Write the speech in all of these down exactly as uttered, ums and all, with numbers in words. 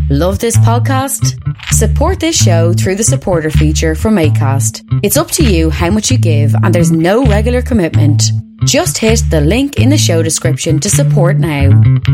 Love this podcast? Support this show through the supporter feature from Acast. It's up to you how much you give, and there's no regular commitment. Just hit the link in the show description to support now.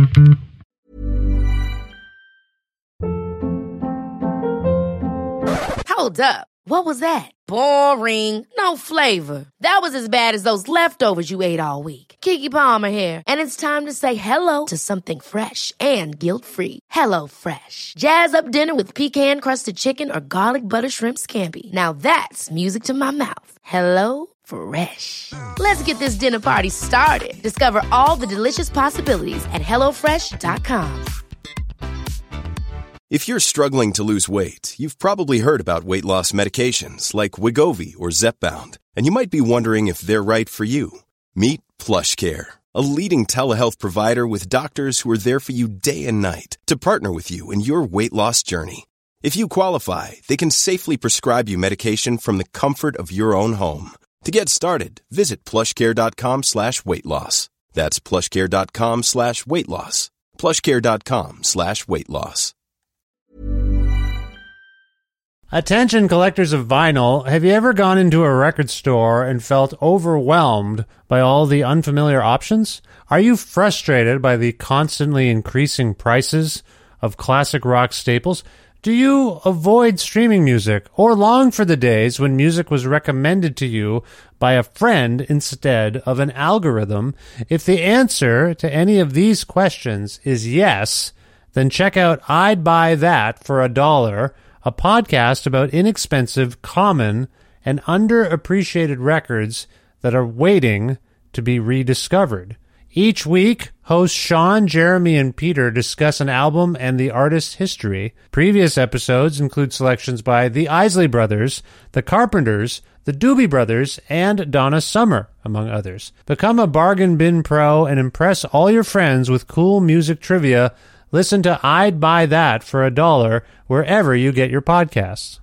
Hold up. What was that? Boring. No flavor. That was as bad as those leftovers you ate all week. Keke Palmer here, and it's time to say hello to something fresh and guilt-free. Hello Fresh. Jazz up dinner with pecan-crusted chicken or garlic butter shrimp scampi. Now that's music to my mouth. Hello Fresh. Let's get this dinner party started. Discover all the delicious possibilities at hello fresh dot com. If you're struggling to lose weight, you've probably heard about weight loss medications like Wegovy or Zepbound, and you might be wondering if they're right for you. Meet PlushCare, a leading telehealth provider with doctors who are there for you day and night to partner with you in your weight loss journey. If you qualify, they can safely prescribe you medication from the comfort of your own home. To get started, visit plushcare.com slash weight loss. That's plushcare.com slash weight loss. plushcare.com slash weight loss. Attention collectors of vinyl, have you ever gone into a record store and felt overwhelmed by all the unfamiliar options? Are you frustrated by the constantly increasing prices of classic rock staples? Do you avoid streaming music or long for the days when music was recommended to you by a friend instead of an algorithm? If the answer to any of these questions is yes, then check out I'd Buy That for a Dollar, a podcast about inexpensive, common, and underappreciated records that are waiting to be rediscovered. Each week, hosts Sean, Jeremy, and Peter discuss an album and the artist's history. Previous episodes include selections by the Isley Brothers, the Carpenters, the Doobie Brothers, and Donna Summer, among others. Become a bargain bin pro and impress all your friends with cool music trivia. Listen to I'd Buy That for a Dollar wherever you get your podcasts.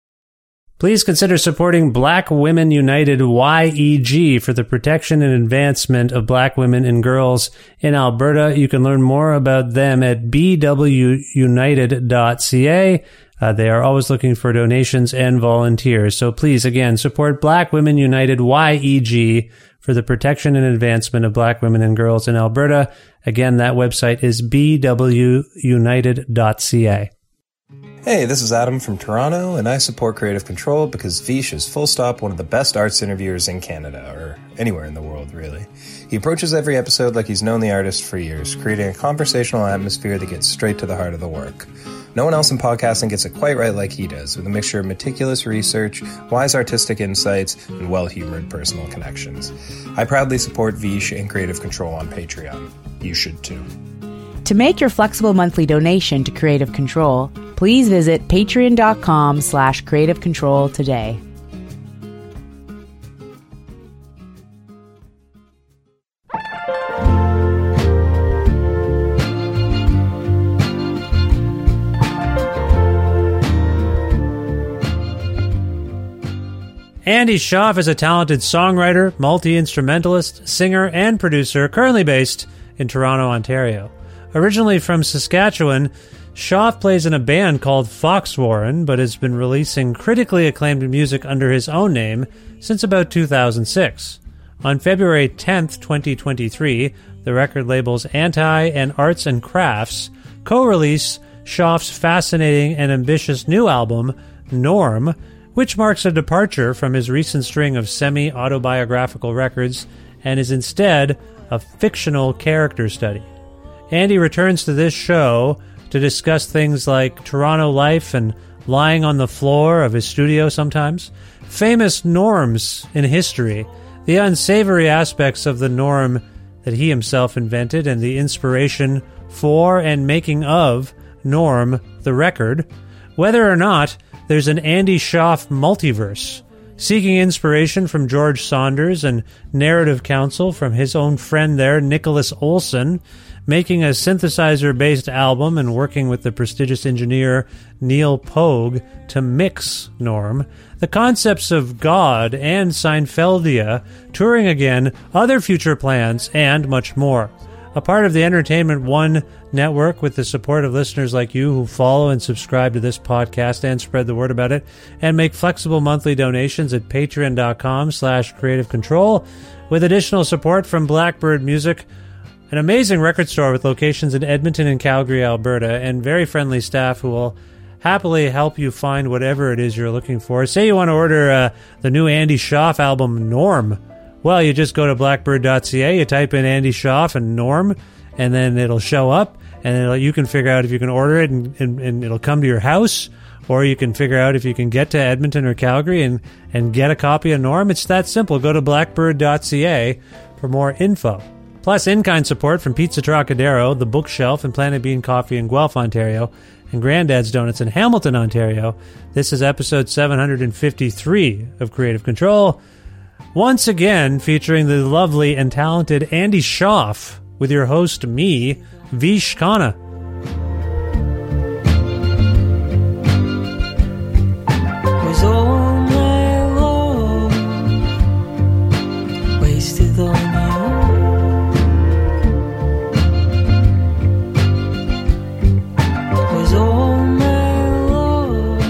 Please consider supporting Black Women United Y E G for the protection and advancement of black women and girls in Alberta. You can learn more about them at b w united dot c a. Uh, they are always looking for donations and volunteers. So please, again, support Black Women United Y E G for the protection and advancement of black women and girls in Alberta. Again, that website is b w united dot c a. Hey, this is Adam from Toronto, and I support Creative Control because Vish is full stop one of the best arts interviewers in Canada, or anywhere in the world, really. He approaches every episode like he's known the artist for years, creating a conversational atmosphere that gets straight to the heart of the work. No one else in podcasting gets it quite right like he does, with a mixture of meticulous research, wise artistic insights, and well-humored personal connections. I proudly support Vish and Creative Control on Patreon. You should too. To make your flexible monthly donation to Creative Control, please visit patreon.com slash creative control today. Andy Shauf is a talented songwriter, multi-instrumentalist, singer, and producer currently based in Toronto, Ontario. Originally from Saskatchewan, Shauf plays in a band called Foxwarren, but has been releasing critically acclaimed music under his own name since about two thousand six. On February tenth, twenty twenty-three, the record labels Anti and Arts and Crafts co-release Shauf's fascinating and ambitious new album, Norm, which marks a departure from his recent string of semi-autobiographical records and is instead a fictional character study. Andy returns to this show to discuss things like Toronto life and lying on the floor of his studio sometimes, famous norms in history, the unsavory aspects of the norm that he himself invented, and the inspiration for and making of Norm, the record, whether or not there's an Andy Shauf multiverse, seeking inspiration from George Saunders and narrative counsel from his own friend there, Nicholas Olson, making a synthesizer-based album and working with the prestigious engineer Neil Pogue to mix Norm, the concepts of God and Seinfeldia, touring again, other future plans, and much more. a part of the Entertainment One network with the support of listeners like you who follow and subscribe to this podcast and spread the word about it, and make flexible monthly donations at patreon.com slash creative control, with additional support from Blackbird Music, an amazing record store with locations in Edmonton and Calgary, Alberta, and very friendly staff who will happily help you find whatever it is you're looking for. Say you want to order uh, the new Andy Schaaf album, Norm. Well, you just go to blackbird dot c a, you type in Andy Schaaf and Norm, and then it'll show up, and it'll, you can figure out if you can order it, and, and, and it'll come to your house, or you can figure out if you can get to Edmonton or Calgary and, and get a copy of Norm. It's that simple. Go to blackbird dot c a for more info. Plus, in-kind support from Pizza Trocadero, The Bookshelf, and Planet Bean Coffee in Guelph, Ontario, and Granddad's Donuts in Hamilton, Ontario. This is episode seven hundred fifty-three of Creative Control, once again featuring the lovely and talented Andy Schaaf, with your host, me, Vish Khanna. Was all my love wasted on you? Was all my love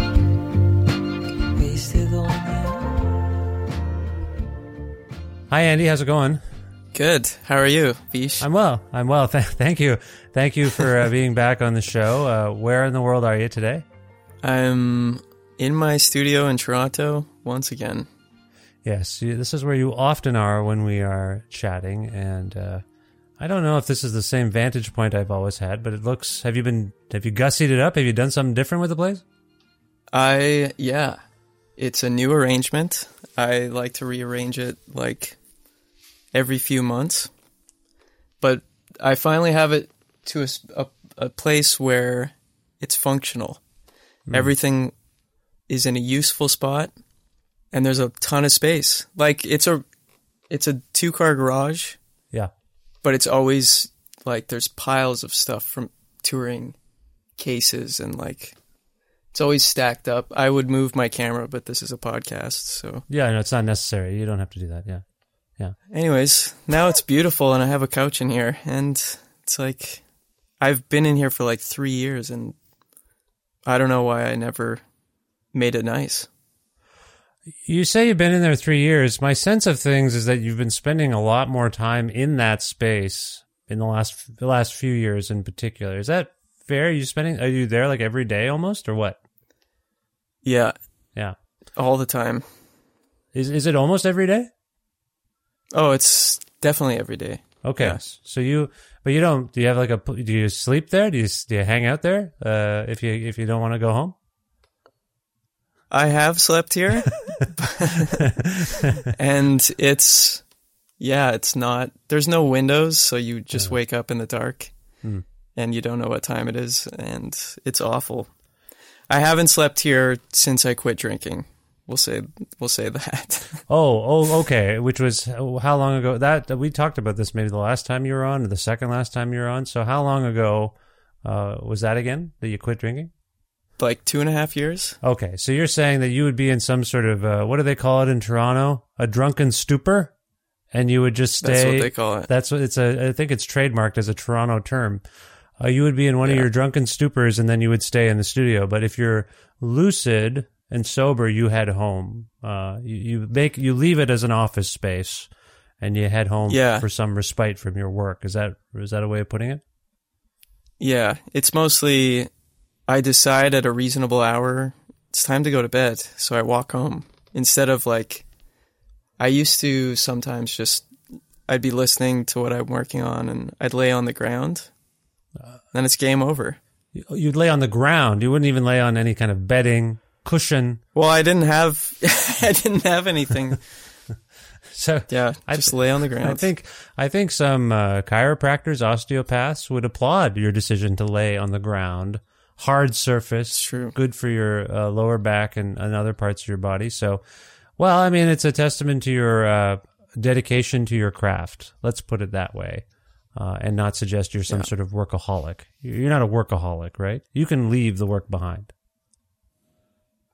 wasted on you? Hi, Andy. How's it going? Good. How are you, Vish? I'm well. I'm well. Th- thank you. Thank you for uh, being back on the show. Uh, where in the world are you today? I'm in my studio in Toronto once again. Yes, you, this is where you often are when we are chatting, and uh, I don't know if this is the same vantage point I've always had, but it looks. Have you been? Have you gussied it up? Have you done something different with the place? I yeah, it's a new arrangement. I like to rearrange it like every few months, but I finally have it to a, a, a place where it's functional. Mm. Everything is in a useful spot, and there's a ton of space. Like it's a it's a two car garage. Yeah, but it's always like there's piles of stuff from touring cases, and like it's always stacked up. I would move my camera, but this is a podcast, so yeah, no, it's not necessary. You don't have to do that. Yeah, yeah. Anyways, now it's beautiful, and I have a couch in here, and it's like I've been in here for like three years, and I don't know why I never made it nice. You say you've been in there three years. My sense of things is that you've been spending a lot more time in that space in the last the last few years in particular. Is that fair? Are you spending? Are you there like every day almost, or what? Yeah, yeah, all the time. Is is it almost every day? Oh, it's definitely every day. Okay, yeah. So you, but you don't. Do you have like a? Do you sleep there? Do you do you hang out there? Uh, if you if you don't want to go home. I have slept here, and it's, yeah, it's not, there's no windows, so you just yeah. wake up in the dark, mm. and you don't know what time it is, and it's awful. I haven't slept here since I quit drinking. We'll say, we'll say that. oh, oh, okay. Which was how long ago? That we talked about this maybe the last time you were on, or the second last time you were on. So how long ago uh, was that again that you quit drinking? Like two and a half years. Okay, so you're saying that you would be in some sort of, uh, what do they call it in Toronto? A drunken stupor? And you would just stay... That's what they call it. That's what it's a, I think it's trademarked as a Toronto term. Uh, you would be in one yeah. of your drunken stupors, and then you would stay in the studio. But if you're lucid and sober, you head home. Uh, you, you make you leave it as an office space, and you head home yeah. for some respite from your work. Is that is that a way of putting it? Yeah, it's mostly... I decide at a reasonable hour, it's time to go to bed, so I walk home. Instead of like, I used to sometimes just, I'd be listening to what I'm working on, and I'd lay on the ground, then it's game over. You'd lay on the ground? You wouldn't even lay on any kind of bedding, cushion? Well, I didn't have, I didn't have anything. So yeah, just th- lay on the ground. I think I think some uh, chiropractors, osteopaths would applaud your decision to lay on the ground. Hard surface, true. Good for your uh, lower back and, and other parts of your body. So, well, I mean, it's a testament to your uh, dedication to your craft. Let's put it that way, uh, and not suggest you're some yeah. sort of workaholic. You're not a workaholic, right? You can leave the work behind.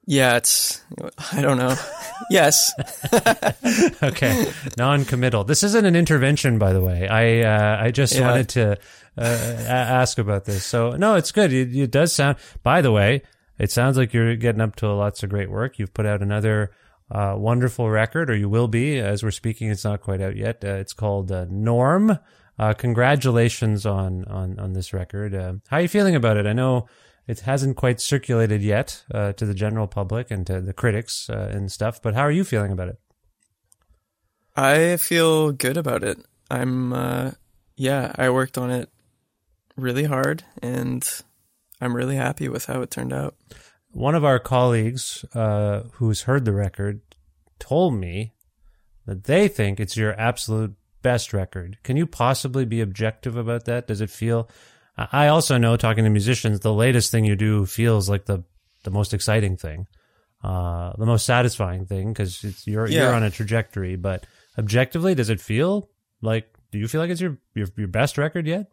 Yeah, it's, I don't know. Yes. Okay, non-committal. This isn't an intervention, by the way. I uh, I just Yeah. wanted to uh, a- ask about this. So, no, it's good. It, it does sound, by the way, it sounds like you're getting up to lots of great work. You've put out another uh, wonderful record, or you will be. As we're speaking, it's not quite out yet. Uh, it's called uh, Norm. Uh, congratulations on, on, on this record. Uh, how are you feeling about it? I know it hasn't quite circulated yet uh, to the general public and to the critics uh, and stuff, but how are you feeling about it? I feel good about it. I'm, uh, yeah, I worked on it really hard, and I'm really happy with how it turned out. One of our colleagues uh, who's heard the record told me that they think it's your absolute best record. Can you possibly be objective about that? Does it feel... I also know, talking to musicians, the latest thing you do feels like the, the most exciting thing, uh, the most satisfying thing, because it's you're Yeah. you're on a trajectory. But objectively, does it feel like? Do you feel like it's your your, your best record yet?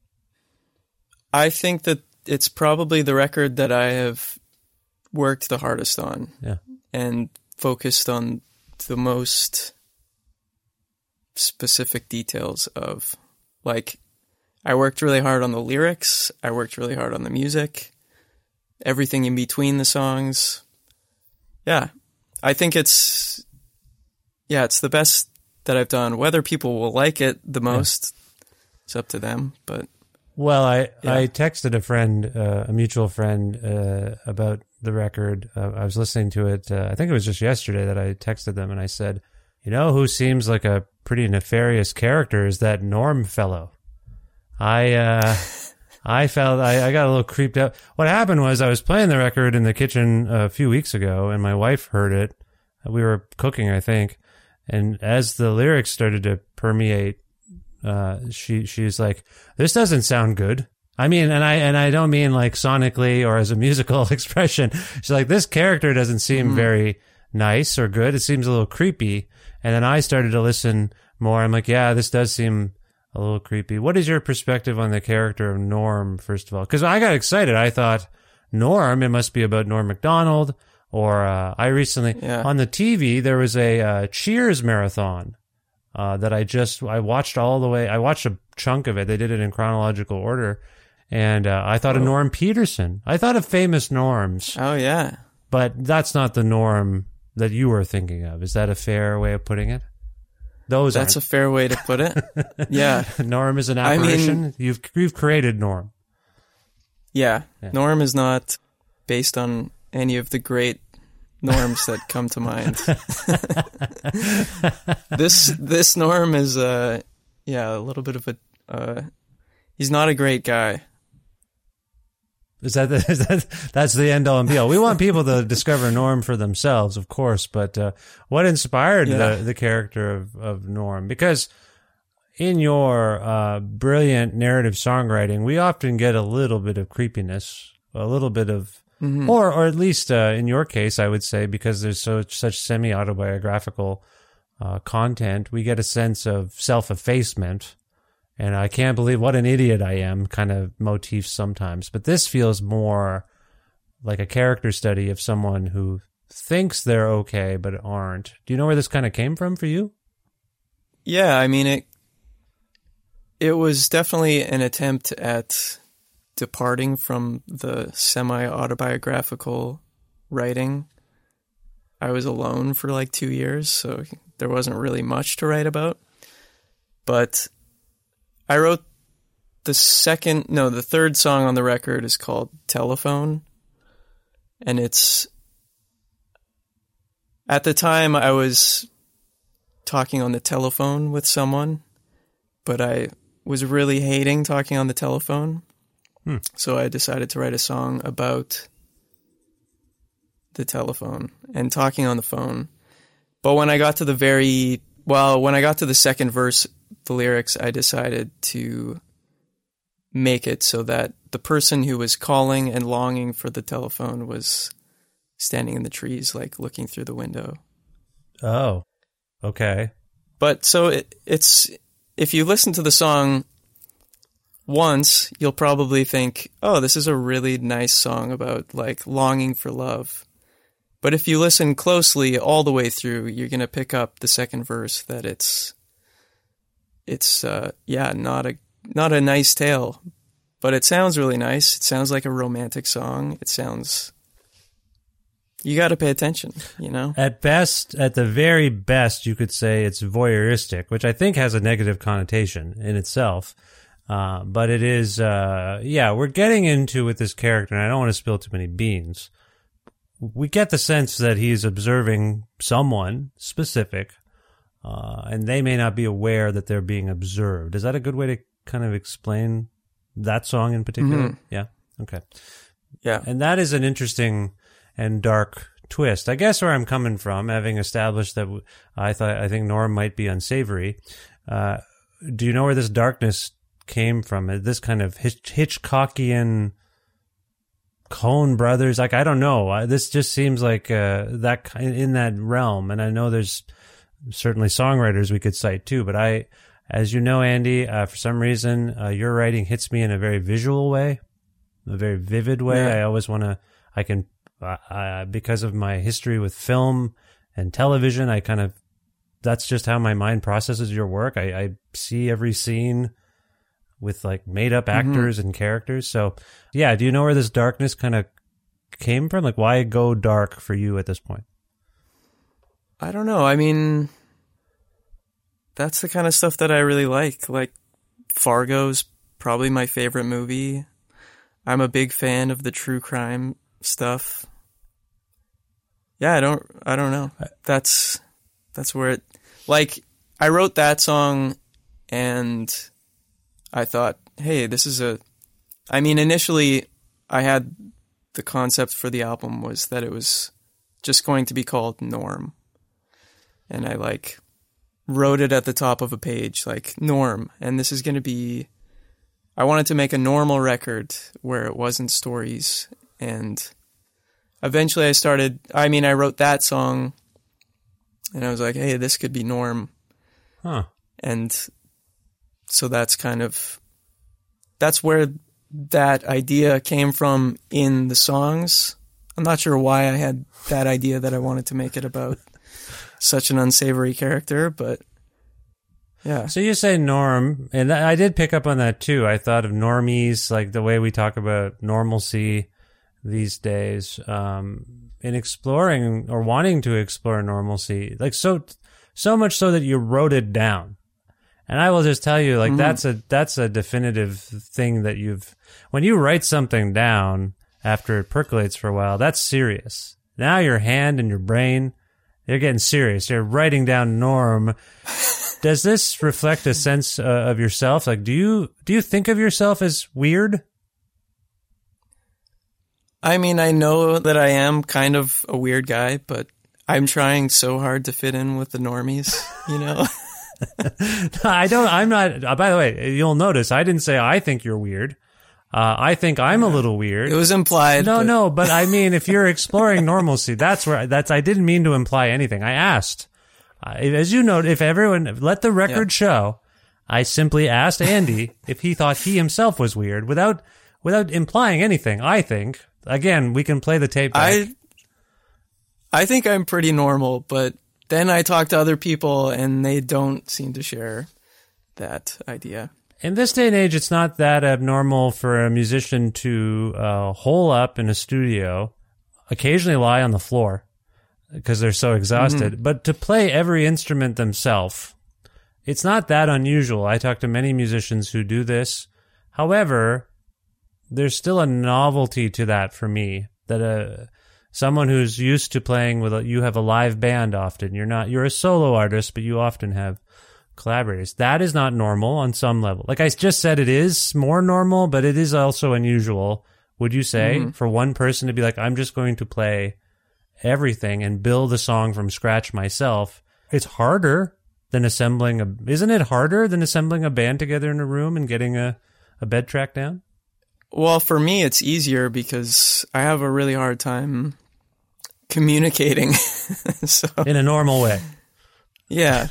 I think that it's probably the record that I have worked the hardest on. Yeah. And focused on the most specific details of, like, I worked really hard on the lyrics, I worked really hard on the music, everything in between the songs. Yeah. I think it's, yeah, it's the best that I've done. Whether people will like it the most, yeah. It's up to them, but... Well, I, yeah. I texted a friend, uh, a mutual friend, uh, about the record. Uh, I was listening to it. Uh, I think it was just yesterday that I texted them, and I said, you know who seems like a pretty nefarious character is that Norm fellow. I uh, I felt I, I got a little creeped out. What happened was I was playing the record in the kitchen a few weeks ago, and my wife heard it. We were cooking, I think, and as the lyrics started to permeate, uh, she she's like, "This doesn't sound good." I mean, and I and I don't mean like sonically or as a musical expression. She's like, "This character doesn't seem mm-hmm. very nice or good. It seems a little creepy." And then I started to listen more. I'm like, "Yeah, this does seem a little creepy." What is your perspective on the character of Norm, first of all? Because I got excited. I thought, Norm, it must be about Norm Macdonald. Or uh, I recently, yeah. on the T V, there was a uh, Cheers marathon uh, that I just, I watched all the way. I watched a chunk of it. They did it in chronological order. And uh, I thought oh. of Norm Peterson. I thought of famous Norms. Oh, yeah. But that's not the Norm that you were thinking of. Is that a fair way of putting it? Those That's aren't. a fair way to put it. Yeah. Norm is an apparition. I mean, you've you've created Norm. Yeah. yeah. Norm is not based on any of the great norms that come to mind. this this Norm is uh yeah, a little bit of a uh he's not a great guy. Is that, the, is that that's the end all and be all? We want people to discover Norm for themselves, of course, but uh, what inspired yeah. the, the character of, of Norm? Because in your uh, brilliant narrative songwriting, we often get a little bit of creepiness, a little bit of, mm-hmm. or or at least uh, in your case, I would say, because there's so such semi-autobiographical uh, content, we get a sense of self-effacement. And I can't believe what an idiot I am kind of motifs sometimes. But this feels more like a character study of someone who thinks they're okay but aren't. Do you know where this kind of came from for you? Yeah, I mean, it it was definitely an attempt at departing from the semi-autobiographical writing. I was alone for like two years, so there wasn't really much to write about. But I wrote the second, no, the third song on the record is called Telephone. And it's, at the time I was talking on the telephone with someone, but I was really hating talking on the telephone. Hmm. So I decided to write a song about the telephone and talking on the phone. But when I got to the very, well, when I got to the second verse, the lyrics, I decided to make it so that the person who was calling and longing for the telephone was standing in the trees, like looking through the window. Oh, okay. But so it, it's, if you listen to the song once, you'll probably think, oh, this is a really nice song about like longing for love. But if you listen closely all the way through, you're going to pick up the second verse that it's, it's, uh, yeah, not a, not a nice tale, but it sounds really nice. It sounds like a romantic song. It sounds, you got to pay attention, you know? At best, at the very best, you could say it's voyeuristic, which I think has a negative connotation in itself. Uh, but it is, uh, yeah, we're getting into with this character, and I don't want to spill too many beans. We get the sense that he's observing someone specific, uh, and they may not be aware that they're being observed. Is that a good way to kind of explain that song in particular? Mm-hmm. Yeah. Okay. Yeah. And that is an interesting and dark twist. I guess where I'm coming from, having established that I thought, I think Norm might be unsavory. Uh, do you know where this darkness came from? This kind of Hitch- Hitchcockian Coen Brothers, like, I don't know. Uh, this just seems like uh, that in that realm. And I know there's certainly songwriters we could cite too, but I, as you know, Andy, uh, for some reason, uh, your writing hits me in a very visual way, a very vivid way. Yeah. I always want to, I can, uh, uh, because of my history with film and television, I kind of, that's just how my mind processes your work. I, I see every scene with like made up actors mm-hmm. and characters. So yeah, do you know where this darkness kind of came from? Like, why go dark for you at this point? I don't know. I mean, that's the kind of stuff that I really like. Like, Fargo's probably my favorite movie. I'm a big fan of the true crime stuff. Yeah, I don't, I don't know. That's, that's where it, like, I wrote that song and I thought, hey, this is a, I mean, initially I had the concept for the album was that it was just going to be called Norm. And I like wrote it at the top of a page, like Norm. And this is going to be, I wanted to make a normal record where it wasn't stories. And eventually I started, I mean, I wrote that song and I was like, hey, this could be Norm. Huh. And so that's kind of, that's where that idea came from in the songs. I'm not sure why I had that idea that I wanted to make it about such an unsavory character, but yeah. So you say Norm, and I did pick up on that too. I thought of normies, like the way we talk about normalcy these days, um, in exploring or wanting to explore normalcy, like so, so much so that you wrote it down. And I will just tell you, like, mm-hmm. that's a, that's a definitive thing that you've, when you write something down after it percolates for a while, that's serious. Now your hand and your brain, they're getting serious. You're writing down Norm. Does this reflect a sense uh, of yourself? Like, do you, do you think of yourself as weird? I mean, I know that I am kind of a weird guy, but I'm trying so hard to fit in with the normies, you know? I don't, I'm not, uh, by the way, you'll notice I didn't say I think you're weird. Uh, I think I'm a little weird. It was implied. No, but... no, but I mean, if you're exploring normalcy, that's where, that's, I didn't mean to imply anything. I asked, uh, as you know, if everyone, let the record yeah. show, I simply asked Andy if he thought he himself was weird without, without implying anything. I think, again, we can play the tape back. I, I think I'm pretty normal, but then I talk to other people and they don't seem to share that idea. In this day and age, it's not that abnormal for a musician to uh, hole up in a studio, occasionally lie on the floor because they're so exhausted, mm-hmm. but to play every instrument themselves, it's not that unusual. I talk to many musicians who do this. However, there's still a novelty to that for me, that a someone who's used to playing with a, you have a live band often. You're not, you're a solo artist, but you often have collaborators. That is not normal on some level. Like I just said, it is more normal, but it is also unusual. Would you say mm-hmm. for one person to be like, I'm just going to play everything and build a song from scratch myself? It's harder than assembling a, isn't it harder than assembling a band together in a room and getting a, a bed track down? Well, for me, it's easier because I have a really hard time communicating. So, in a normal way. Yeah.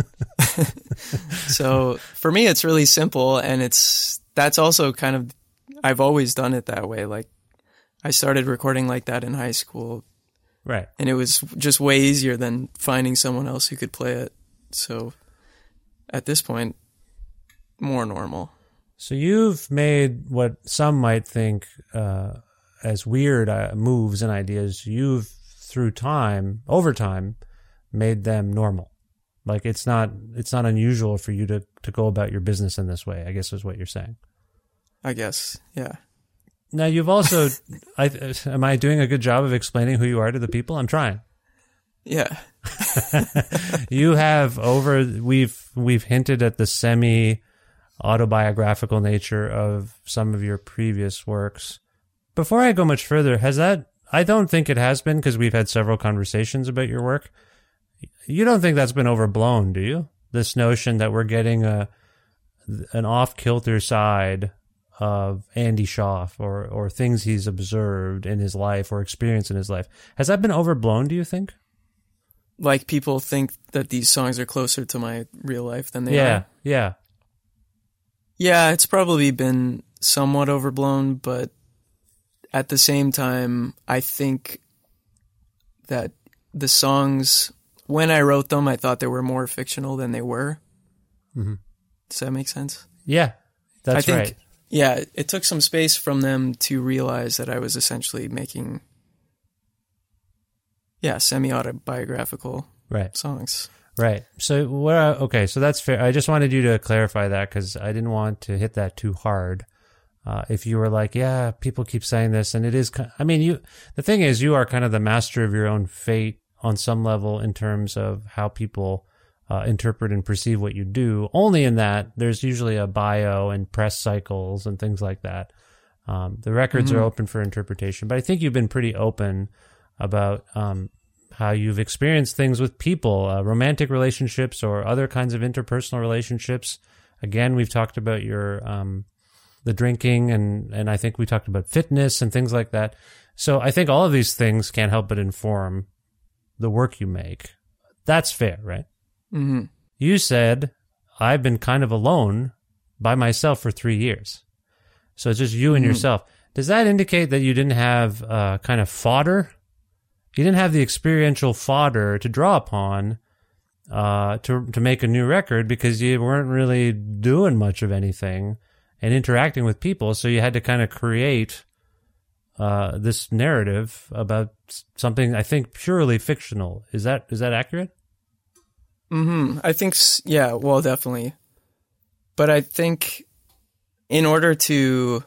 So for me, it's really simple. And it's, that's also kind of, I've always done it that way. Like I started recording like that in high school. Right. And it was just way easier than finding someone else who could play it. So at this point, more normal. So you've made what some might think uh, as weird uh, moves and ideas. You've, through time, over time, made them normal. Like it's not it's not unusual for you to, to go about your business in this way, I guess is what you're saying. I guess, yeah. Now you've also, I, am I doing a good job of explaining who you are to the people? I'm trying. Yeah. You have over, we've, we've hinted at the semi autobiographical nature of some of your previous works. Before I go much further, has that, I don't think it has been because we've had several conversations about your work. You don't think that's been overblown, do you? This notion that we're getting a, an off-kilter side of Andy Schaaf or, or things he's observed in his life or experienced in his life. Has that been overblown, do you think? Like people think that these songs are closer to my real life than they yeah, are. Yeah, yeah. It's probably been somewhat overblown, but at the same time, I think that the songs, when I wrote them, I thought they were more fictional than they were. Mm-hmm. Does that make sense? Yeah, that's I think, right. Yeah, it took some space from them to realize that I was essentially making, yeah, semi-autobiographical right. songs. Right. So, what? I, okay, so that's fair. I just wanted you to clarify that because I didn't want to hit that too hard. Uh, if you were like, yeah, people keep saying this, and it is, I mean, you, the thing is, you are kind of the master of your own fate on some level in terms of how people uh, interpret and perceive what you do. Only in that there's usually a bio and press cycles and things like that. Um, the records mm-hmm. are open for interpretation, but I think you've been pretty open about um, how you've experienced things with people, uh, romantic relationships or other kinds of interpersonal relationships. Again, we've talked about your um, the drinking, and, and I think we talked about fitness and things like that. So I think all of these things can't help but inform the work you make. That's fair, right? Mm-hmm. You said, I've been kind of alone by myself for three years. So it's just you and mm-hmm. yourself. Does that indicate that you didn't have uh, kind of fodder? You didn't have the experiential fodder to draw upon uh, to to make a new record because you weren't really doing much of anything and interacting with people. So you had to kind of create uh, this narrative about something, I think, purely fictional. Is that is that accurate? Mm-hmm. I think, yeah, well, definitely. But I think in order to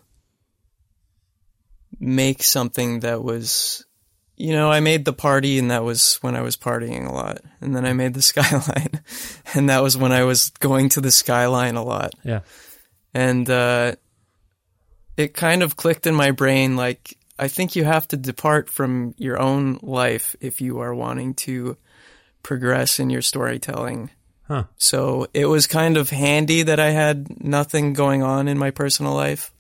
make something that was, you know, I made The Party, and that was when I was partying a lot. And then I made The Skyline, and that was when I was going to the Skyline a lot. Yeah. And uh, it kind of clicked in my brain, like, I think you have to depart from your own life if you are wanting to progress in your storytelling. Huh. So it was kind of handy that I had nothing going on in my personal life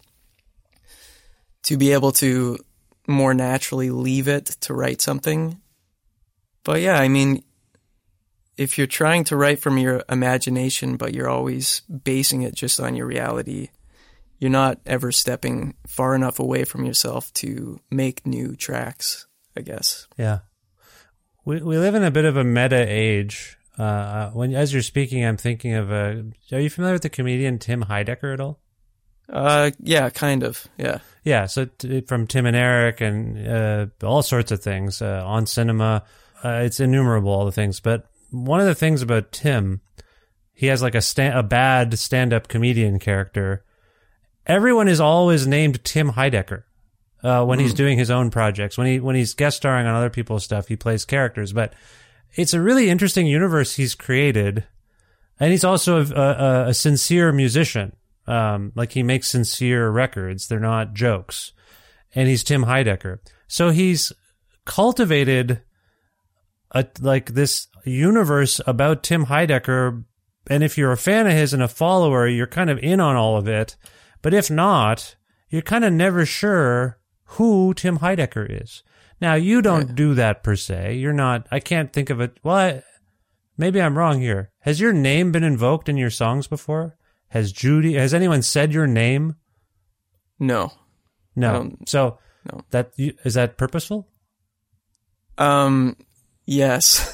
to be able to more naturally leave it to write something. But yeah, I mean, if you're trying to write from your imagination, but you're always basing it just on your reality, you're not ever stepping far enough away from yourself to make new tracks, I guess. Yeah. We we live in a bit of a meta age. Uh, when as you're speaking, I'm thinking of a. Are you familiar with the comedian Tim Heidecker at all? Uh, yeah, kind of. Yeah. Yeah. So t- from Tim and Eric and uh, all sorts of things uh, on cinema, uh, it's innumerable, all the things. But one of the things about Tim, he has like a sta- a bad stand-up comedian character. Everyone is always named Tim Heidecker. Uh, when mm. he's doing his own projects, when he when he's guest starring on other people's stuff, he plays characters. But it's a really interesting universe he's created, and he's also a, a, a sincere musician. Um, like he makes sincere records; they're not jokes. And he's Tim Heidecker, so he's cultivated a like this universe about Tim Heidecker. And if you're a fan of his and a follower, you're kind of in on all of it. But if not, you're kind of never sure who Tim Heidecker is. Now, you don't right. do that per se. You're not, I can't think of it. Well, I, maybe I'm wrong here. Has your name been invoked in your songs before? Has Judy, has anyone said your name? No. No. So, no. that is that purposeful? Um, yes.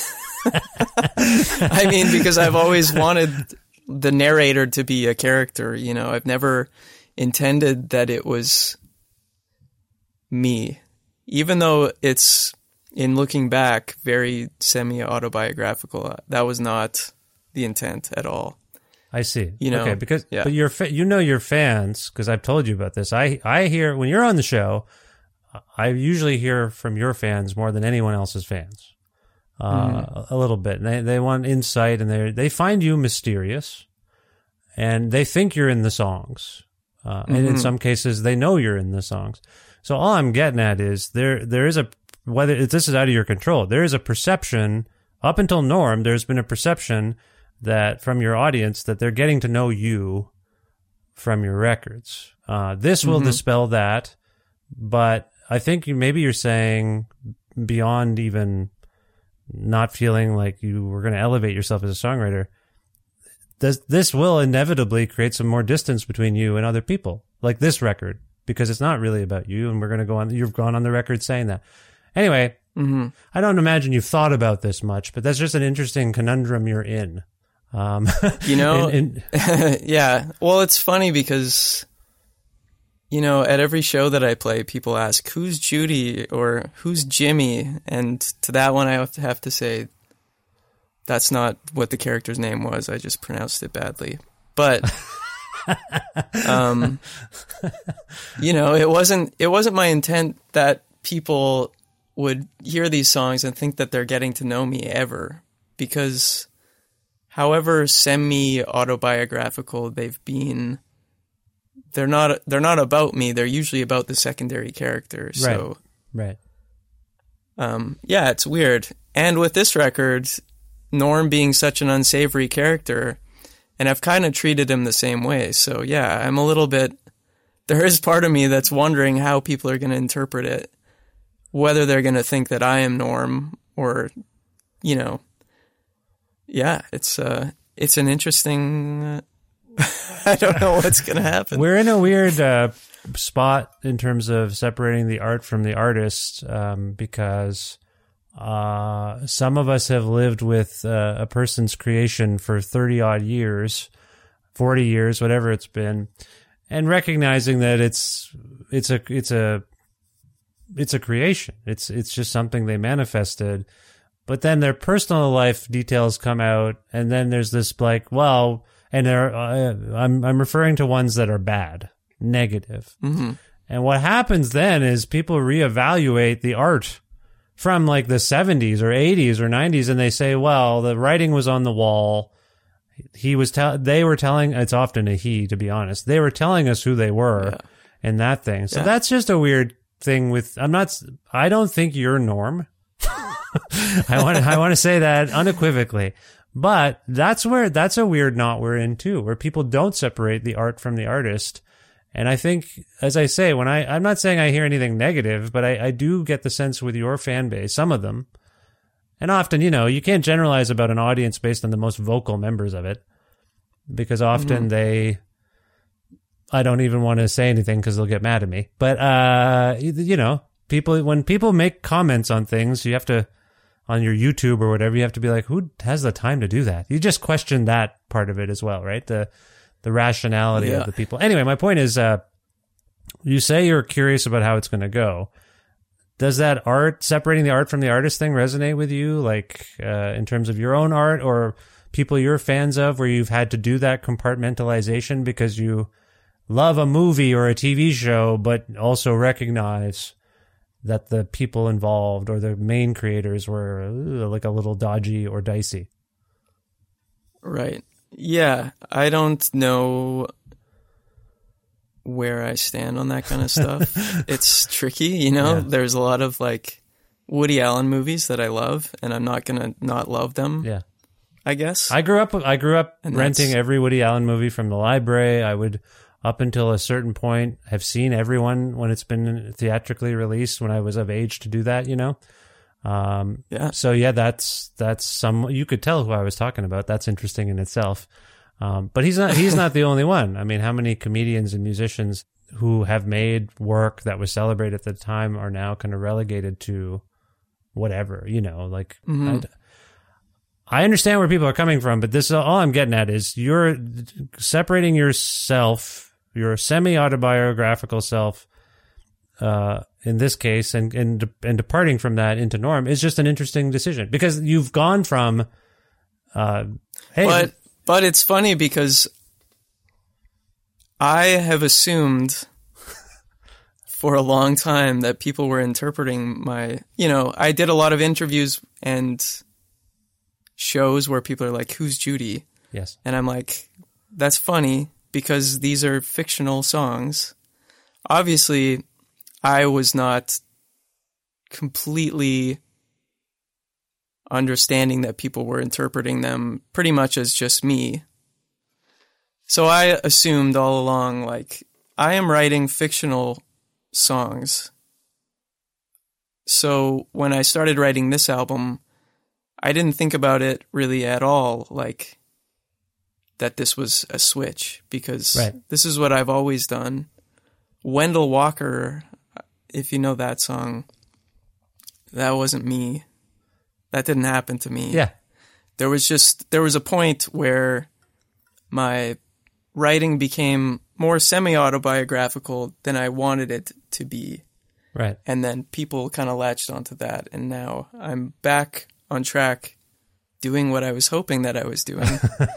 I mean, because I've always wanted the narrator to be a character, you know. I've never intended that it was me, even though it's, in looking back, very semi-autobiographical. That was not the intent at all. I see. You know, okay, because yeah. but your fa- you know your fans, because I've told you about this. I I hear when you're on the show, I usually hear from your fans more than anyone else's fans, uh, mm. a little bit. And they they want insight, and they they find you mysterious, and they think you're in the songs, uh, mm-hmm. and in some cases they know you're in the songs. So all I'm getting at is there there is a, whether it's, this is out of your control, there is a perception up until Norm. There's been a perception that from your audience that they're getting to know you from your records. Uh, this will mm-hmm. dispel that, but I think you, maybe you're saying beyond even not feeling like you were going to elevate yourself as a songwriter, this, this will inevitably create some more distance between you and other people, like this record, because it's not really about you, and we're going to go on, you've gone on the record saying that. Anyway, mm-hmm. I don't imagine you've thought about this much, but that's just an interesting conundrum you're in. Um, you know, in, in, yeah. Well, it's funny because, you know, at every show that I play, people ask, who's Judy or who's Jimmy? And to that one, I have to, have to say, that's not what the character's name was. I just pronounced it badly. But, um, you know, it wasn't, it wasn't my intent that people would hear these songs and think that they're getting to know me ever, because however semi-autobiographical they've been, they're not they're not about me. They're usually about the secondary character. So, right, right. Um, yeah, it's weird. And with this record, Norm being such an unsavory character, and I've kind of treated him the same way. So, yeah, I'm a little bit... There is part of me that's wondering how people are going to interpret it, whether they're going to think that I am Norm or, you know... Yeah, it's uh, it's an interesting. Uh, I don't know what's going to happen. We're in a weird uh, spot in terms of separating the art from the artist, um, because uh, some of us have lived with uh, a person's creation for thirty odd years, forty years, whatever it's been, and recognizing that it's it's a it's a it's a creation. It's it's just something they manifested. But then their personal life details come out, and then there's this like, well, and they're, uh, I'm I'm referring to ones that are bad, negative. Mm-hmm. And what happens then is people reevaluate the art from like the seventies or eighties or nineties, and they say, well, the writing was on the wall. He was tell they were telling, it's often a he, to be honest. They were telling us who they were yeah. and that thing. So yeah. that's just a weird thing with, I'm not, I don't think you're Norm. I want to, I want to say that unequivocally, but that's where, that's a weird knot we're in too, where people don't separate the art from the artist. And I think, as I say, when I, I'm not saying I hear anything negative, but I, I do get the sense with your fan base, some of them, and often, you know, you can't generalize about an audience based on the most vocal members of it, because often mm-hmm. they, I don't even want to say anything because they'll get mad at me. But, uh, you know, people, when people make comments on things, you have to, on your YouTube or whatever, you have to be like, who has the time to do that? You just question that part of it as well, right? The the rationality yeah. of the people. Anyway, my point is, uh, you say you're curious about how it's going to go. Does that art, separating the art from the artist thing resonate with you, like uh, in terms of your own art or people you're fans of, where you've had to do that compartmentalization because you love a movie or a T V show, but also recognize that the people involved or the main creators were uh, like a little dodgy or dicey? Right. Yeah. I don't know where I stand on that kind of stuff. It's tricky, you know? Yeah. There's a lot of like Woody Allen movies that I love, and I'm not going to not love them. Yeah. I guess. I grew up I grew up and renting every Woody Allen movie from the library. I would, up until a certain point, have seen everyone when it's been theatrically released when I was of age to do that, you know? Um, yeah. So yeah, that's, that's some, you could tell who I was talking about. That's interesting in itself. Um, but he's not, he's not the only one. I mean, how many comedians and musicians who have made work that was celebrated at the time are now kind of relegated to whatever, you know, like I, I understand where people are coming from, but this all I'm getting at is you're separating yourself, your semi-autobiographical self, uh, in this case, and, and, and departing from that into Norm is just an interesting decision because you've gone from, uh, hey, but, but it's funny because I have assumed for a long time that people were interpreting my, you know, I did a lot of interviews and shows where people are like, who's Judy? yes, And I'm like, that's funny because these are fictional songs. Obviously, I was not completely understanding that people were interpreting them pretty much as just me. So I assumed all along, like, I am writing fictional songs. So when I started writing this album, I didn't think about it really at all, like that this was a switch, because Right. this is what I've always done. Wendell Walker, if you know that song, that wasn't me. That didn't happen to me. yeah, There was just, there was a point where my writing became more semi-autobiographical than I wanted it to be. right. And then people kind of latched onto that. And now I'm back on track doing what I was hoping that I was doing,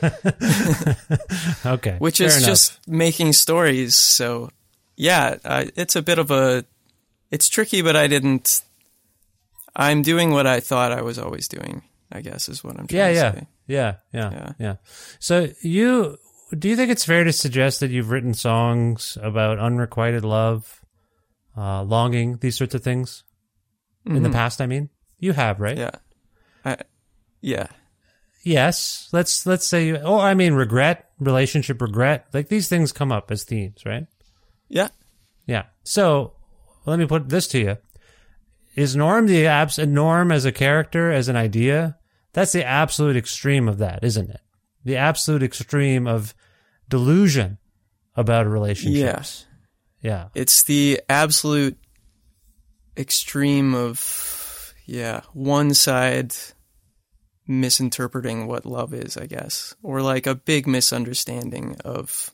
Okay. which fair is enough. just making stories. So yeah, uh, it's a bit of a, it's tricky, but I didn't, I'm doing what I thought I was always doing, I guess is what I'm trying yeah, to yeah, say. yeah, yeah, Yeah. yeah. So you, do you think it's fair to suggest that you've written songs about unrequited love, uh, longing, these sorts of things in the past? I mean, you have, right? Yeah. I, yeah. Yes. Let's let's say, you, oh, I mean, regret, relationship regret, like these things come up as themes, right? Yeah. Yeah. So let me put this to you: is Norm the abs? Norm as a character, as an idea? That's the absolute extreme of that, isn't it? The absolute extreme of delusion about relationships. Yeah. It's the absolute extreme of, yeah, one side misinterpreting what love is, I guess, or like a big misunderstanding of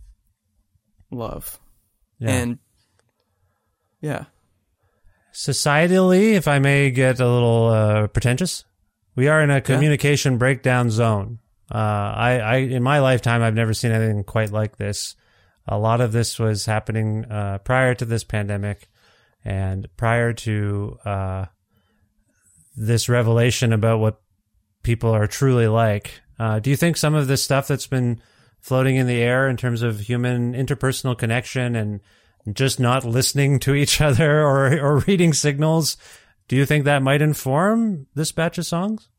love. Yeah. And yeah, Societally, if I may get a little uh, pretentious, we are in a communication breakdown zone. Uh, I, I, in my lifetime, I've never seen anything quite like this. A lot of this was happening uh, prior to this pandemic and prior to uh, this revelation about what people are truly like. Uh, do you think some of this stuff that's been floating in the air in terms of human interpersonal connection and just not listening to each other or, or reading signals, do you think that might inform this batch of songs?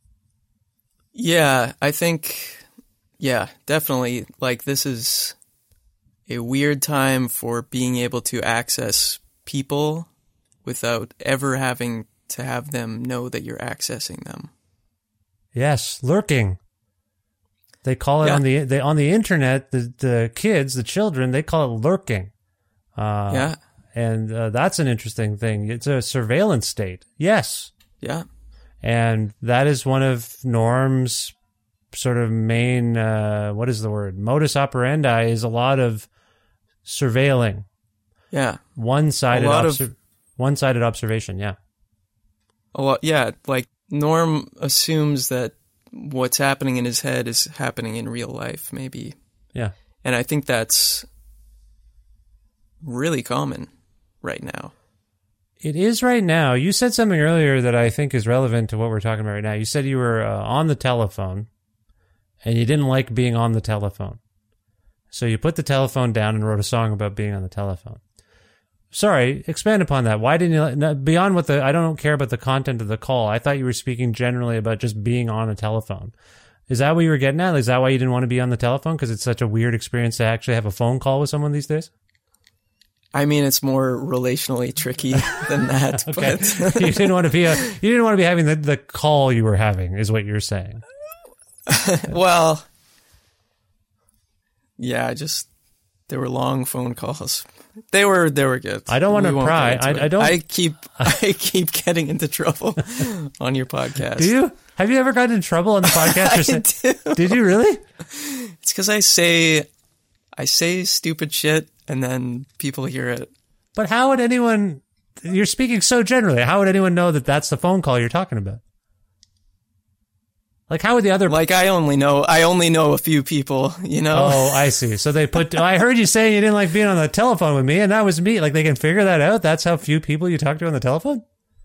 yeah, I think, yeah, definitely. Like, this is a weird time for being able to access people without ever having to have them know that you're accessing them. Yes, lurking. They call it Yeah. on the they on the internet. The the kids, the children, they call it lurking. Uh, Yeah. and uh, that's an interesting thing. It's a surveillance state. Yes, Yeah. and that is one of Norm's sort of main. Uh, what is the word? Modus operandi is a lot of surveilling, Yeah. one-sided, A lot obser- of- one-sided observation. Yeah, A lot, yeah, like Norm assumes that what's happening in his head is happening in real life, maybe. yeah. And I think that's really common right now. It is right now. You said something earlier that I think is relevant to what we're talking about right now. You said you were uh, on the telephone and you didn't like being on the telephone. So you put the telephone down and wrote a song about being on the telephone. Sorry, expand upon that. Why didn't you, no, beyond what the, I don't care about the content of the call. I thought you were speaking generally about just being on a telephone. Is that what you were getting at? Is that why you didn't want to be on the telephone? Because it's such a weird experience to actually have a phone call with someone these days? I mean, it's more relationally tricky than that. Okay. But you didn't want to be a, you didn't want to be having the, the call you were having, is what you're saying. well, yeah, I just They were long phone calls. They were they were good. I don't want We to won't pry. get into I, I it. don't. I keep I keep getting into trouble on your podcast. Do you? Have you ever gotten in trouble on the podcast? I do. Did you really? It's because I say I say stupid shit and then people hear it. But how would anyone? You're speaking so generally. How would anyone know that that's the phone call you're talking about? Like, how would the other? Like I only know I only know a few people. You know. Oh, I see. So they put. I heard you saying you didn't like being on the telephone with me, and that was me. Like they can figure that out. That's how few people you talk to on the telephone.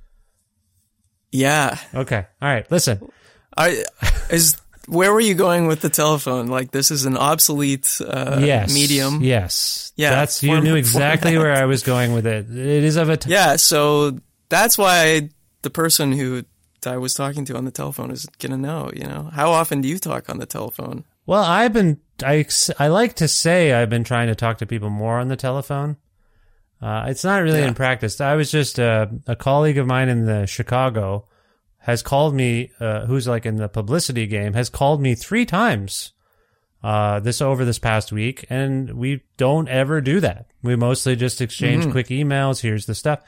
Yeah. Okay. All right. Listen. I is where were you going with the telephone? Like this is an obsolete uh, yes. medium. Yes. Yeah. That's you Form- knew exactly format. where I was going with it. It is of a. T- Yeah. So that's why the person who I was talking to on the telephone is gonna know. You know, how often do you talk on the telephone? Well, I've been. I I like to say I've been trying to talk to people more on the telephone. Uh, it's not really Yeah. in practice. I was just uh, a colleague of mine in the Chicago has called me, uh, who's like in the publicity game, has called me three times uh, this over this past week, and we don't ever do that. We mostly just exchange Mhm. quick emails. Here's the stuff.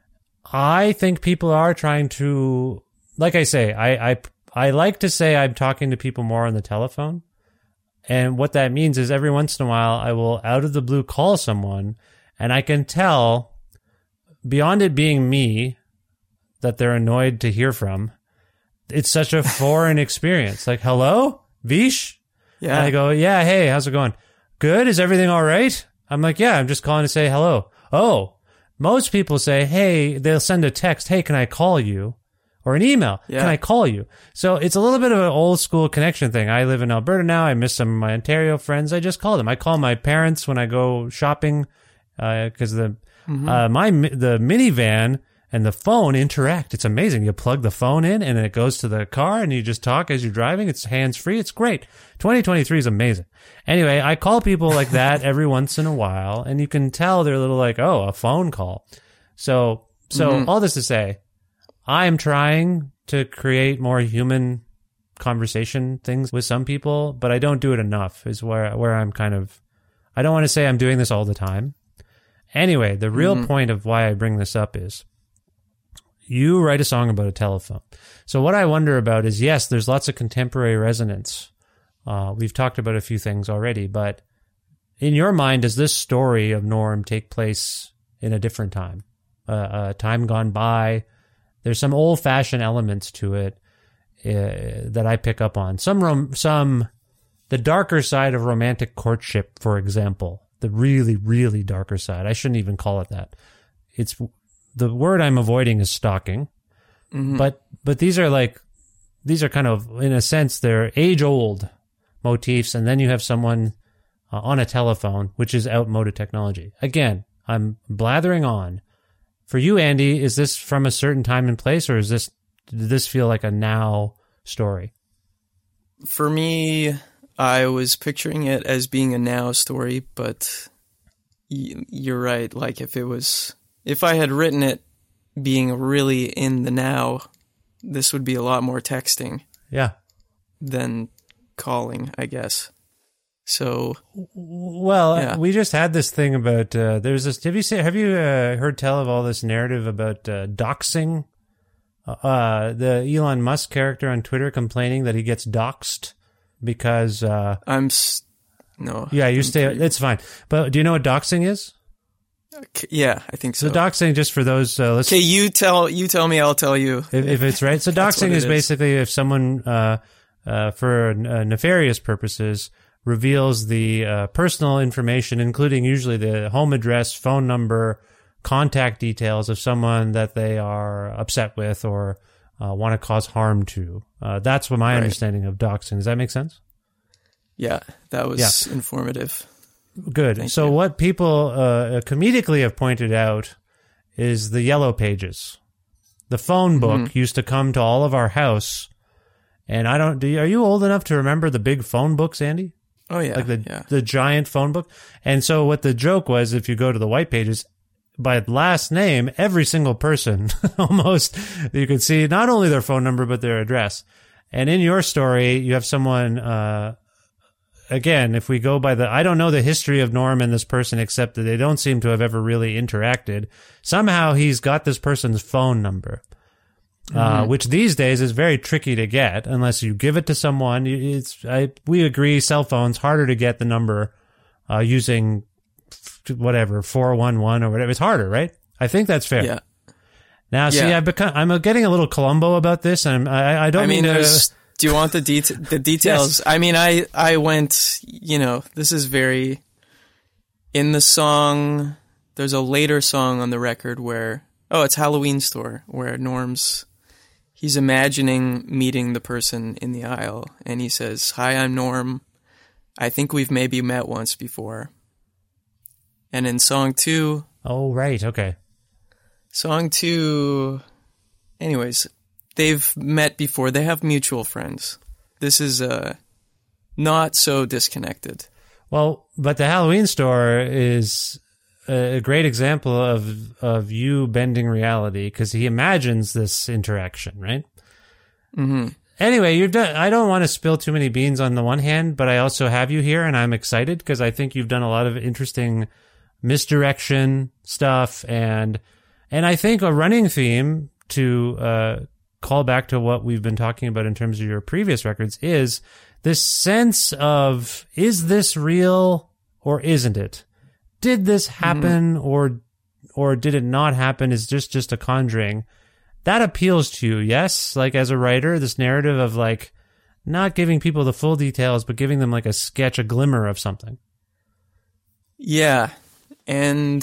I think people are trying to, like I say, I, I I like to say I'm talking to people more on the telephone, and what that means is every once in a while I will out of the blue call someone, and I can tell beyond it being me that they're annoyed to hear from. It's such a foreign experience. Like, hello, Vish? Yeah. And I go, yeah, hey, how's it going? Good. Is everything all right? I'm like, yeah, I'm just calling to say hello. Oh, most people say, hey, they'll send a text. Hey, can I call you? Or an email. Yeah. Can I call you? So it's a little bit of an old school connection thing. I live in Alberta now. I miss some of my Ontario friends. I just call them. I call my parents when I go shopping, uh, cause the, Mm-hmm. uh, my, mi- the minivan and the phone interact. It's amazing. You plug the phone in and it goes to the car and you just talk as you're driving. It's hands free. It's great. twenty twenty-three is amazing. Anyway, I call people like that every once in a while, and you can tell they're a little like, oh, a phone call. So, so Mhm. all this to say, I'm trying to create more human conversation things with some people, but I don't do it enough is where, where I'm kind of, I don't want to say I'm doing this all the time. Anyway, the real Mhm. point of why I bring this up is you write a song about a telephone. So what I wonder about is, yes, there's lots of contemporary resonance. Uh, we've talked about a few things already, but in your mind, does this story of Norm take place in a different time? Uh, a time gone by? There's some old-fashioned elements to it uh, that I pick up on. Some, rom- some, the darker side of romantic courtship, for example. The really, really darker side. I shouldn't even call it that. It's the word I'm avoiding is stalking. Mhm. But but these are like these are kind of, in a sense, they're age old motifs, and then you have someone uh, on a telephone, which is outmoded technology. Again, I'm blathering on. For you, Andy, is this from a certain time and place, or is this did this feel like a now story? For me, I was picturing it as being a now story, but y- you're right. Like if it was, if I had written it being really in the now, this would be a lot more texting Yeah. than calling, I guess. So, Well, Yeah. we just had this thing about uh, there's this. Have you say, have you uh, heard tell of all this narrative about uh, doxing? Uh, the Elon Musk character on Twitter complaining that he gets doxed because uh, I'm s- no. yeah, you I'm stay. pretty- It's fine. But do you know what doxing is? K- Yeah, I think so. So doxing, just for those uh, Okay, listeners, you tell you tell me. I'll tell you. if, if it's right. So That's doxing what is it is. basically if someone, uh, uh, for uh, nefarious purposes, reveals the uh, personal information, including usually the home address, phone number, contact details of someone that they are upset with or uh, want to cause harm to. Uh, that's what my Right. understanding of doxing. Does that make sense? Yeah, that was informative. Good. Thank So you. what people uh, comedically have pointed out is the yellow pages. The phone book Mm-hmm. used to come to all of our house, and I don't. Do you, are you old enough to remember the big phone books, Andy? Oh yeah, Like the yeah. the giant phone book. And so what the joke was, if you go to the white pages, by last name, every single person almost you could see not only their phone number but their address. And in your story, you have someone uh, again, if we go by the, I don't know the history of Norm and this person except that they don't seem to have ever really interacted. Somehow he's got this person's phone number, mm-hmm. uh, which these days is very tricky to get unless you give it to someone. It's, I, we agree, cell phones, harder to get the number uh, using whatever, four one one or whatever. It's harder, right? I think that's fair. Yeah. Now, see, yeah. I've become, I'm getting a little Columbo about this, and I, I don't I mean, mean there's, to... do you want the, det- the details? Yes. I mean, I, I went, you know, this is very, in the song, there's a later song on the record where, oh, it's Halloween Store, where Norm's, he's imagining meeting the person in the aisle, and he says, "Hi, I'm Norm. I think we've maybe met once before." And in song two... Oh, right, okay. Song two, anyways, they've met before. They have mutual friends. This is uh, not so disconnected. Well, but the Halloween Store is a great example of of you bending reality because he imagines this interaction, right? Mm-hmm. Anyway, you've done. I don't want to spill too many beans on the one hand, but I also have you here, and I'm excited because I think you've done a lot of interesting misdirection stuff and. And I think a running theme to uh, call back to what we've been talking about in terms of your previous records is this sense of, is this real or isn't it? Did this happen mm-hmm. or or did it not happen? Is just just a conjuring? That appeals to you, yes? Like as a writer, this narrative of like not giving people the full details, but giving them like a sketch, a glimmer of something. Yeah, and...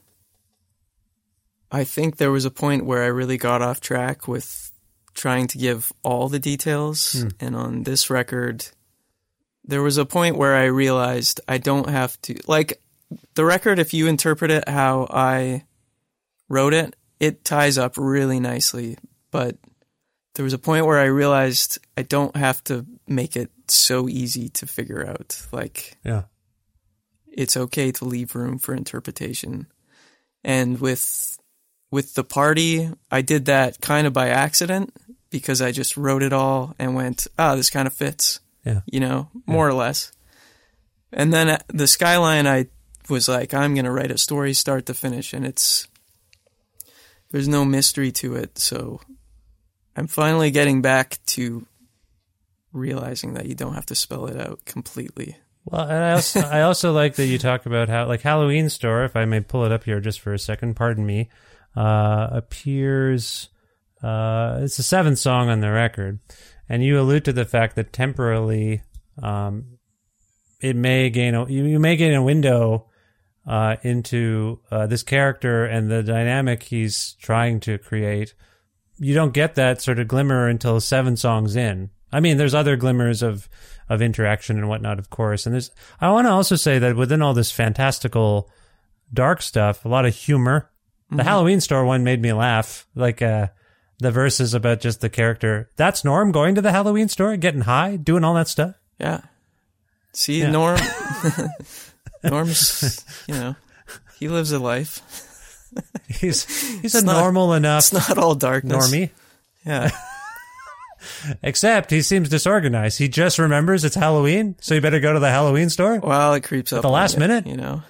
I think there was a point where I really got off track with trying to give all the details. Mm. And on this record, there was a point where I realized I don't have to... Like, the record, if you interpret it how I wrote it, it ties up really nicely. But there was a point where I realized I don't have to make it so easy to figure out. Like, yeah, it's okay to leave room for interpretation. And with... With The Party, I did that kind of by accident because I just wrote it all and went, ah, oh, this kind of fits, yeah, you know, more yeah. or less. And then The Skyline, I was like, I'm going to write a story start to finish, and it's, there's no mystery to it. So I'm finally getting back to realizing that you don't have to spell it out completely. Well, and I also, I also like that you talk about how, like Halloween Store, if I may pull it up here just for a second, pardon me, Uh, appears, uh, it's the seventh song on the record, and you allude to the fact that temporarily, um, it may gain a, you, you may gain a window, uh, into, uh, this character and the dynamic he's trying to create. You don't get that sort of glimmer until seven songs in. I mean, there's other glimmers of, of interaction and whatnot, of course, and there's, I want to also say that within all this fantastical dark stuff, a lot of humor. The mm-hmm. Halloween Store one made me laugh, like uh, the verses about just the character. That's Norm going to the Halloween store, getting high, doing all that stuff. Yeah. See, yeah. Norm, Norm's, you know, he lives a life. he's he's it's a not, normal enough. It's not all darkness. Normie. Yeah. Except he seems disorganized. He just remembers it's Halloween, so you better go to the Halloween store. Well, it creeps up at the last you, minute, you know.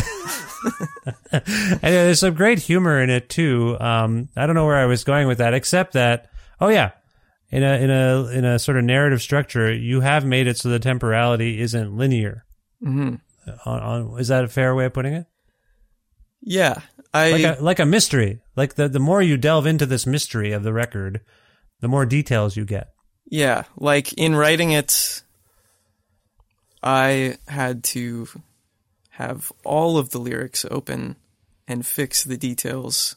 And there's some great humor in it too. Um, I don't know where I was going with that, except that, oh yeah, in a in a in a sort of narrative structure, you have made it so the temporality isn't linear. Mm-hmm. On, on, is that a fair way of putting it? Yeah, I like a, like a mystery. Like the the more you delve into this mystery of the record, the more details you get. Yeah, like in writing it, I had to have all of the lyrics open and fix the details.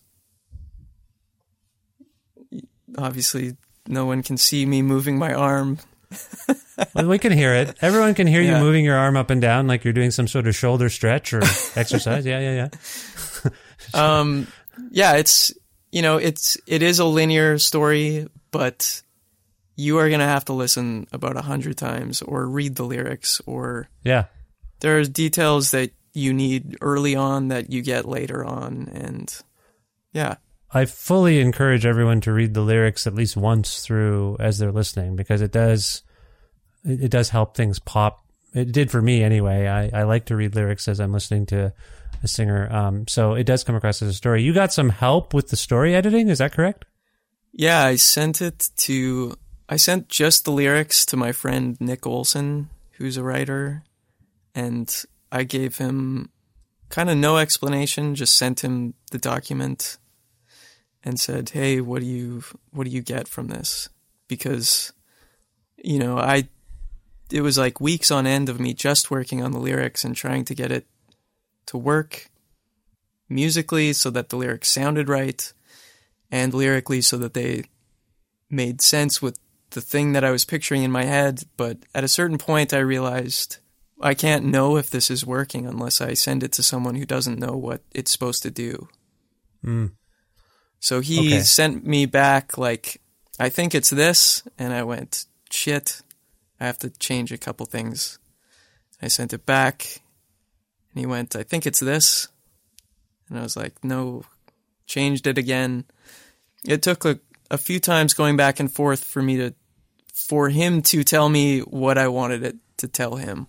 Obviously, no one can see me moving my arm. Well, we can hear it. Everyone can hear yeah. you moving your arm up and down like you're doing some sort of shoulder stretch or exercise. Yeah, yeah, yeah. um, yeah, it's, you know, it's, it is a linear story, but you are going to have to listen about a hundred times or read the lyrics or... Yeah. There's details that you need early on that you get later on, and yeah. I fully encourage everyone to read the lyrics at least once through as they're listening, because it does it does help things pop it did for me anyway. I, I like to read lyrics as I'm listening to a singer. Um, so it does come across as a story. You got some help with the story editing, is that correct? Yeah, I sent it to, I sent just the lyrics to my friend Nick Olson, who's a writer, and I gave him kind of no explanation, just sent him the document and said, hey, what do you, what do you get from this? Because, you know, I, it was like weeks on end of me just working on the lyrics and trying to get it to work musically so that the lyrics sounded right, and lyrically so that they made sense with the thing that I was picturing in my head. But at a certain point, I realized I can't know if this is working unless I send it to someone who doesn't know what it's supposed to do. Mm. So he Okay. sent me back, like, I think it's this. And I went, shit, I have to change a couple things. I sent it back, and he went, I think it's this. And I was like, no, changed it again. It took a, a few times going back and forth for me to, for him to tell me what I wanted it to tell him,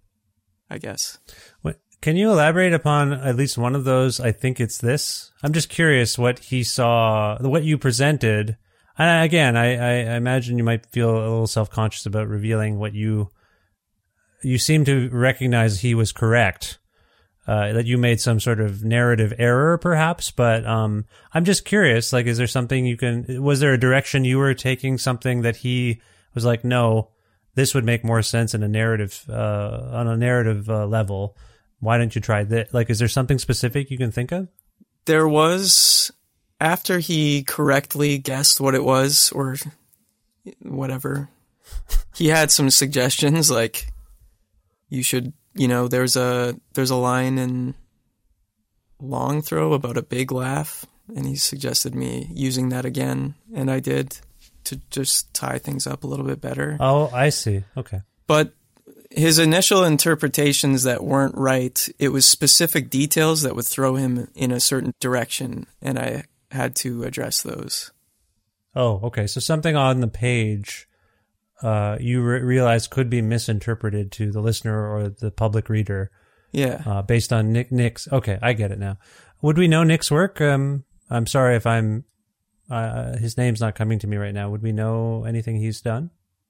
I guess. What, can you elaborate upon at least one of those? I think it's this. I'm just curious what he saw, what you presented. And again, I, I imagine you might feel a little self-conscious about revealing what you, you seem to recognize he was correct. Uh, that you made some sort of narrative error, perhaps, but um, I'm just curious. Like, is there something you can? Was there a direction you were taking? Something that he was like, no, this would make more sense in a narrative, uh, on a narrative uh, level. Why don't you try that? Like, is there something specific you can think of? There was, after he correctly guessed what it was, or whatever, he had some suggestions, like, you should. You know, there's a there's a line in Long Throw about a big laugh, and he suggested me using that again, and I did, to just tie things up a little bit better. Oh, I see. Okay. But his initial interpretations that weren't right, it was specific details that would throw him in a certain direction, and I had to address those. Oh, okay. So something on the page Uh, you re- realize could be misinterpreted to the listener or the public reader. Yeah. Uh, based on Nick, Nick's. Okay, I get it now. Would we know Nick's work? Um, I'm sorry if I'm, uh, his name's not coming to me right now. Would we know anything he's done?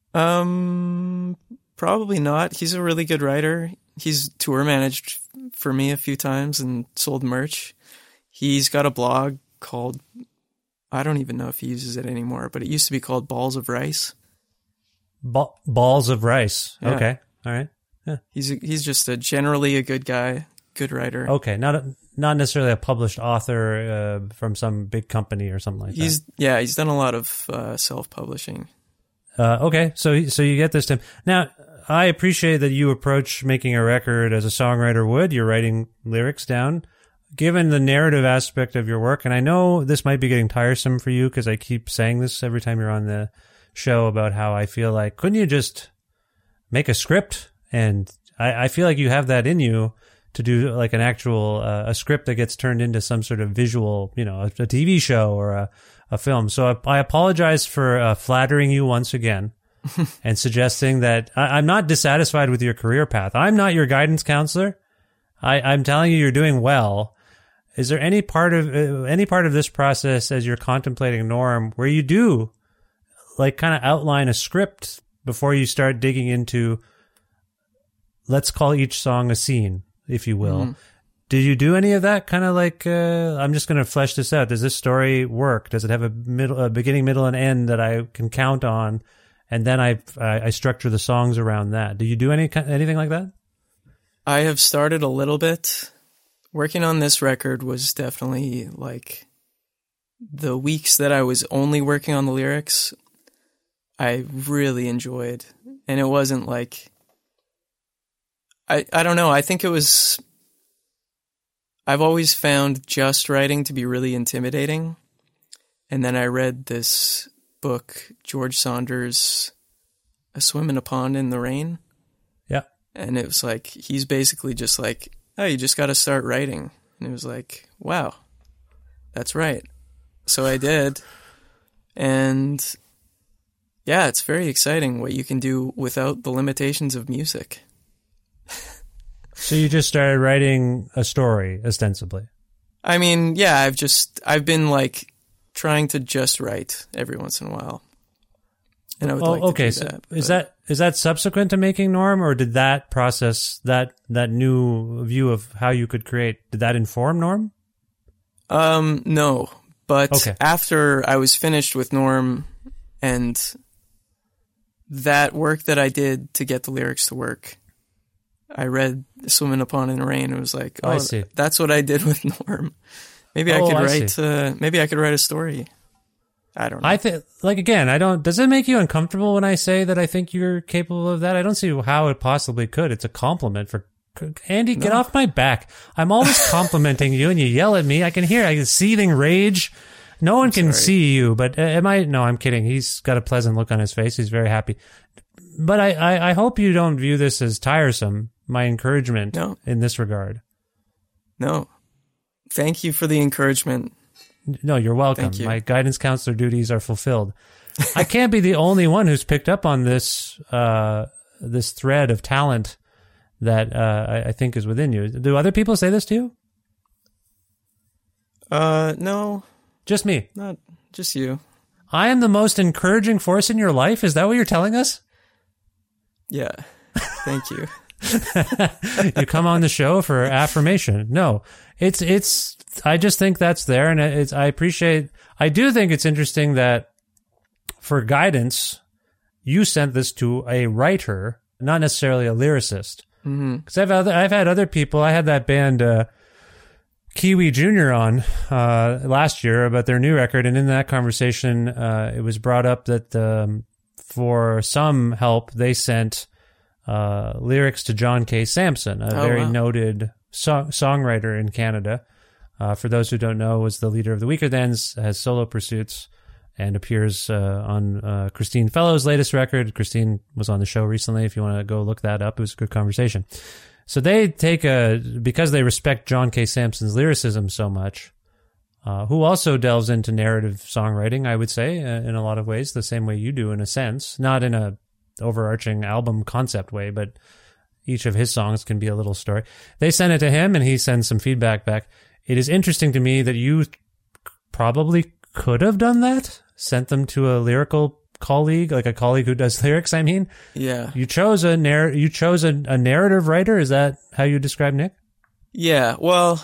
Um, probably not. He's a really good writer. He's tour managed for me a few times and sold merch. He's got a blog called, I don't even know if he uses it anymore, but it used to be called Balls of Rice. Ba- balls of rice. Yeah. Okay. All right. Yeah. He's a, he's just a generally a good guy, good writer. Okay. Not a, not necessarily a published author uh, from some big company or something like he's that. yeah, he's done a lot of uh, self-publishing. Uh, okay. So so you get this, Tim. Now, I appreciate that you approach making a record as a songwriter would. You're writing lyrics down. Given the narrative aspect of your work, and I know this might be getting tiresome for you because I keep saying this every time you're on the show about how I feel like, couldn't you just make a script? And I, I feel like you have that in you to do like an actual, uh, a script that gets turned into some sort of visual, you know, a, a T V show or a, a film. So I, I apologize for uh, flattering you once again and suggesting that I, I'm not dissatisfied with your career path. I'm not your guidance counselor. I, I'm telling you, you're doing well. Is there any part of, uh, any part of this process as you're contemplating Norm where you do like kind of outline a script before you start digging into, let's call each song a scene, if you will. Mm. Did you do any of that? Kind of like, uh, I'm just going to flesh this out. Does this story work? Does it have a middle, a beginning, middle, and end that I can count on? And then I, I, I structure the songs around that. Do you do any, anything like that? I have started a little bit. Working on this record was definitely like the weeks that I was only working on the lyrics, I really enjoyed. And it wasn't like, I, I don't know, I think it was, I've always found just writing to be really intimidating. And then I read this book, George Saunders, A Swim in a Pond in the Rain. Yeah. And it was like, he's basically just like, oh, you just got to start writing. And it was like, wow, that's right. So I did. And yeah, it's very exciting what you can do without the limitations of music. So you just started writing a story, ostensibly. I mean, yeah, I've just, I've been like trying to just write every once in a while. And I would oh, like okay. to do so that. is but- that is that subsequent to making Norm, or did that process, that that new view of how you could create, did that inform Norm? Um, no, but Okay. after I was finished with Norm and that work that I did to get the lyrics to work, I read Swimming Upon in the Rain. It was like, oh, I see. that's what I did with Norm. Maybe I Oh, could I write, see. uh, maybe I could write a story. I don't know. I think, like, again, I don't, does it make you uncomfortable when I say that I think you're capable of that? I don't see how it possibly could. It's a compliment for, Andy, get No. off my back. I'm always complimenting you and you yell at me. I can hear, I can seething rage. No one can sorry. see you, but uh, am I, no, I'm kidding. He's got a pleasant look on his face. He's very happy. But I, I, I hope you don't view this as tiresome, my encouragement No. in this regard. No. Thank you for the encouragement. No, you're welcome. Thank you. My guidance counselor duties are fulfilled. I can't be the only one who's picked up on this uh, this thread of talent that uh, I, I think is within you. Do other people say this to you? Uh, no, Just me. not just you. I am the most encouraging force in your life? Is that what you're telling us? Yeah. Thank you. You come on the show for affirmation. No, it's, it's, I just think that's there. And it's, I appreciate, I do think it's interesting that for guidance, you sent this to a writer, not necessarily a lyricist. Mm-hmm. Cause I've other, I've had other people, I had that band, uh, Kiwi Junior on, uh, last year about their new record. And in that conversation, uh, it was brought up that, um, for some help, they sent, uh, lyrics to John K. Sampson, a Oh, very wow. noted song- songwriter in Canada. Uh, for those who don't know, was the leader of the Weaker Thans, has solo pursuits, and appears uh, on uh, Christine Fellow's latest record. Christine was on the show recently. If you want to go look that up, it was a good conversation. So they take a, because they respect John K. Sampson's lyricism so much, uh, who also delves into narrative songwriting, I would say, uh, in a lot of ways, the same way you do in a sense, not in a overarching album concept way, but each of his songs can be a little story. They send it to him and he sends some feedback back. It is interesting to me that you probably could have done that, sent them to a lyrical colleague, like a colleague who does lyrics, I mean. Yeah. You chose a narr- you chose a, a narrative writer. Is that how you describe Nick? Yeah. Well,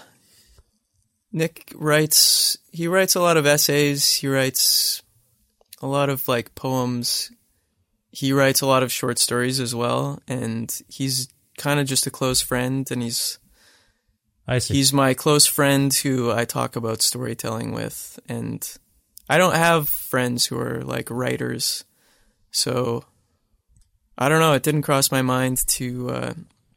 Nick writes, he writes a lot of essays. He writes a lot of like poems. He writes a lot of short stories as well. And he's kind of just a close friend. And he's, I see. he's my close friend who I talk about storytelling with. And I don't have friends who are like writers. So I don't know. It didn't cross my mind to, uh,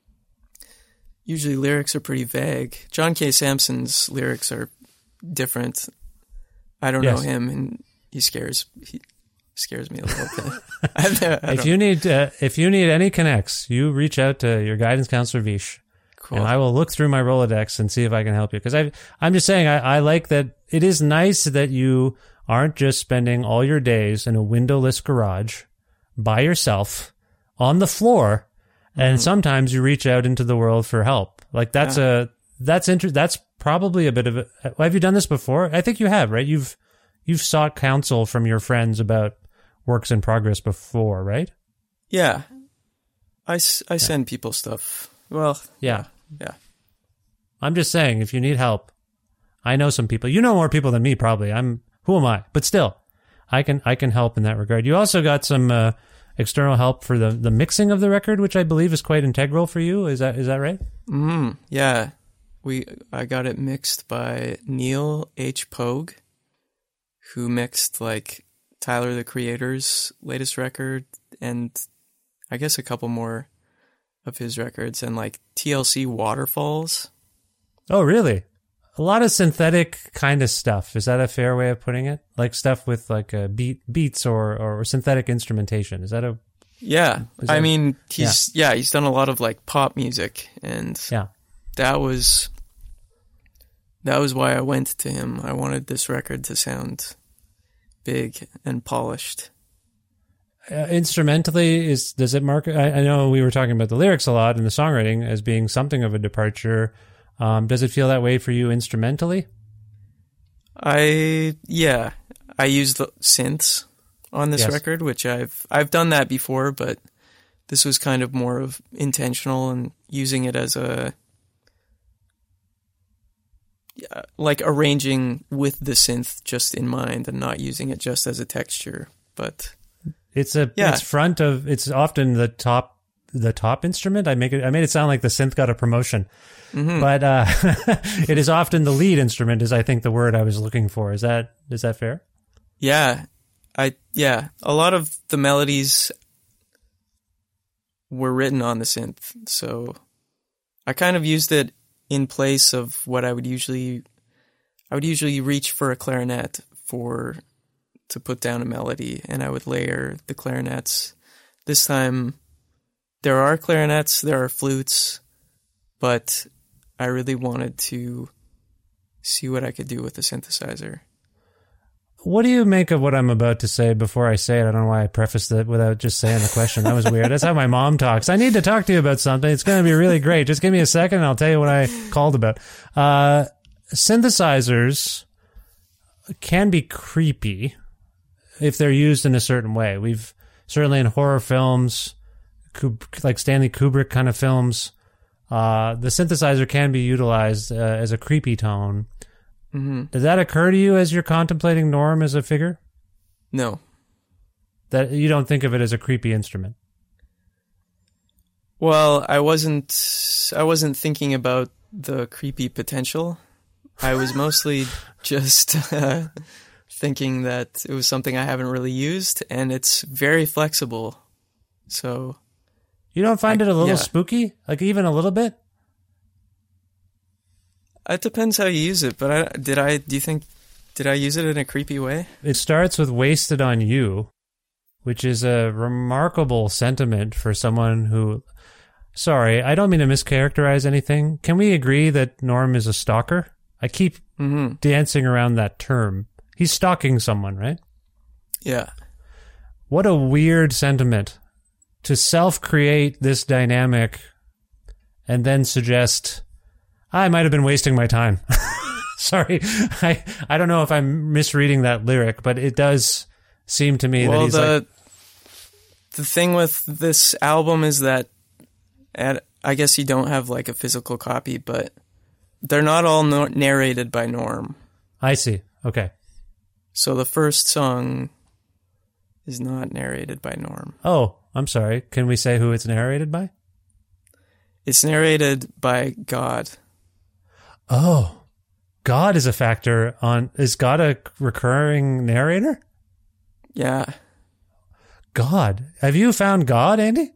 usually lyrics are pretty vague. John K. Sampson's lyrics are different. I don't Yes. know him, and he scares he scares me a little bit. I, I if don't- you need uh, if you need any connects, you reach out to your guidance counselor Vish, cool. and I will look through my Rolodex and see if I can help you. Because I I'm just saying I, I like that. It is nice that you aren't just spending all your days in a windowless garage by yourself on the floor, and sometimes you reach out into the world for help. Like that's Yeah. a that's inter- that's probably a bit of a. Have you done this before? I think you have, right? You've you've sought counsel from your friends about works in progress before, right? yeah, I, s- I send people stuff. Well, Yeah. yeah. I'm just saying, if you need help, I know some people. You know more people than me, probably. I'm who am I? But still, I can I can help in that regard. You also got some uh, external help for the the mixing of the record, which I believe is quite integral for you. Is that is that right? Mm, yeah. We I got it mixed by Neil H. Pogue, who mixed like Tyler the Creator's latest record and I guess a couple more of his records, and like T L C Waterfalls. Oh, really? A lot of synthetic kind of stuff. Is that a fair way of putting it? Like stuff with like uh, beat beats or or synthetic instrumentation. Is that a Yeah. Is I that- mean, he's yeah. he's done a lot of like pop music, and yeah? that was that was why I went to him. I wanted this record to sound big and polished. Uh, instrumentally, is does it mark? I, I know we were talking about the lyrics a lot and the songwriting as being something of a departure. Um, does it feel that way for you instrumentally? I yeah, I use the synths on this Yes. record, which I've I've done that before, but this was kind of more of intentional and using it as a yeah, like arranging with the synth just in mind and not using it just as a texture. But It's a Yeah. it's front of it's often the top the top instrument. I make it I made it sound like the synth got a promotion. mhm. But uh, it is often the lead instrument is I think the word I was looking for. Is that is that fair? yeah, I yeah, a lot of the melodies were written on the synth, so I kind of used it in place of what I would usually I would usually reach for a clarinet for to put down a melody, and I would layer the clarinets. This time there are clarinets, there are flutes, but I really wanted to see what I could do with the synthesizer. What do you make of what I'm about to say before I say it? I don't know why I prefaced it without just saying the question. That was weird. That's how my mom talks. I need to talk to you about something. It's going to be really great. Just give me a second and I'll tell you what I called about. Uh, synthesizers can be creepy if they're used in a certain way. We've certainly in horror films, Kub- like Stanley Kubrick kind of films, uh, the synthesizer can be utilized uh, as a creepy tone. hmm Does that occur to you as you're contemplating Norm as a figure? No. That you don't think of it as a creepy instrument? Well, I wasn't I wasn't thinking about the creepy potential. I was mostly just uh, thinking that it was something I haven't really used, and it's very flexible. So You don't find I- it a little yeah. spooky? Like even a little bit? it depends how you use it. But I did I do you think did I use it in a creepy way? It starts with Wasted on You, which is a remarkable sentiment for someone who... Sorry, I don't mean to mischaracterize anything. Can we agree that Norm is a stalker? I keep Mm-hmm. dancing around that term. He's stalking someone, right? Yeah. What a weird sentiment to self-create this dynamic and then suggest, I might have been wasting my time. Sorry, I, I don't know if I'm misreading that lyric, but it does seem to me that Well, he's the like, the thing with this album is that, at, I guess you don't have like a physical copy, but they're not all no- narrated by Norm. I see. Okay. So the first song is not narrated by Norm. Oh, I'm sorry. Can we say who it's narrated by? It's narrated by God. Oh, God is a factor on, is God a recurring narrator? Yeah. God. Have you found God, Andy?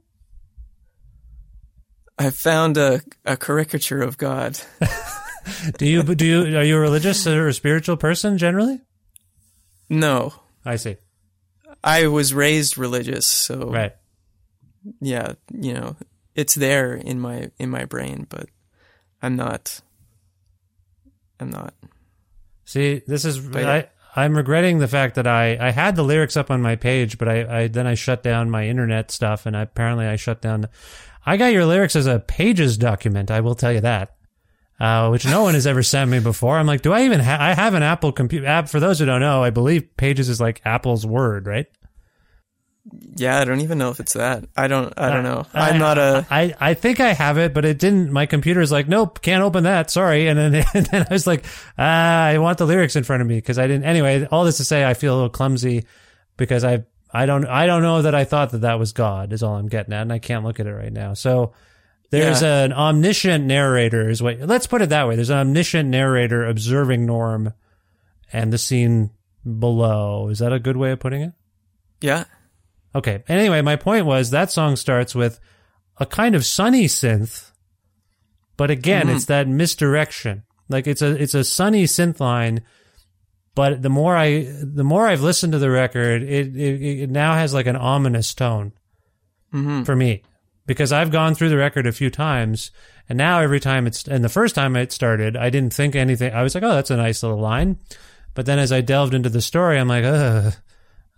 I found a, a caricature of God. Do you, do you, are you a religious or a spiritual person generally? No. I see. I was raised religious, so Right. yeah, you know, it's there in my in my brain, but I'm not I'm not. See, this is, But- I, I'm regretting the fact that I, I had the lyrics up on my page, but I, I then I shut down my internet stuff, and I, apparently I shut down. I got your lyrics as a Pages document. I will tell you that, uh, which no one has ever sent me before. I'm like, do I even have? I have an Apple computer app. For those who don't know, I believe Pages is like Apple's Word, right? Yeah, I don't even know if it's that. I don't I don't know. I- I'm not a I, I think I have it, but it didn't. My computer's like, nope, can't open that. Sorry. And then, and then I was like, ah, I want the lyrics in front of me because I didn't. Anyway, all this to say, I feel a little clumsy because I I don't I don't know that I thought that that was God is all I'm getting at, and I can't look at it right now. So there's Yeah. an omniscient narrator. Is what let's put it that way. There's an omniscient narrator observing Norm and the scene below. Is that a good way of putting it? yeah. Okay. Anyway, my point was that song starts with a kind of sunny synth, but again, Mhm. it's that misdirection. Like it's a it's a sunny synth line, but the more I the more I've listened to the record, it it, it now has like an ominous tone Mhm. for me because I've gone through the record a few times, and now every time it's and the first time it started, I didn't think anything. I was like, oh, that's a nice little line, but then as I delved into the story, I'm like, ugh.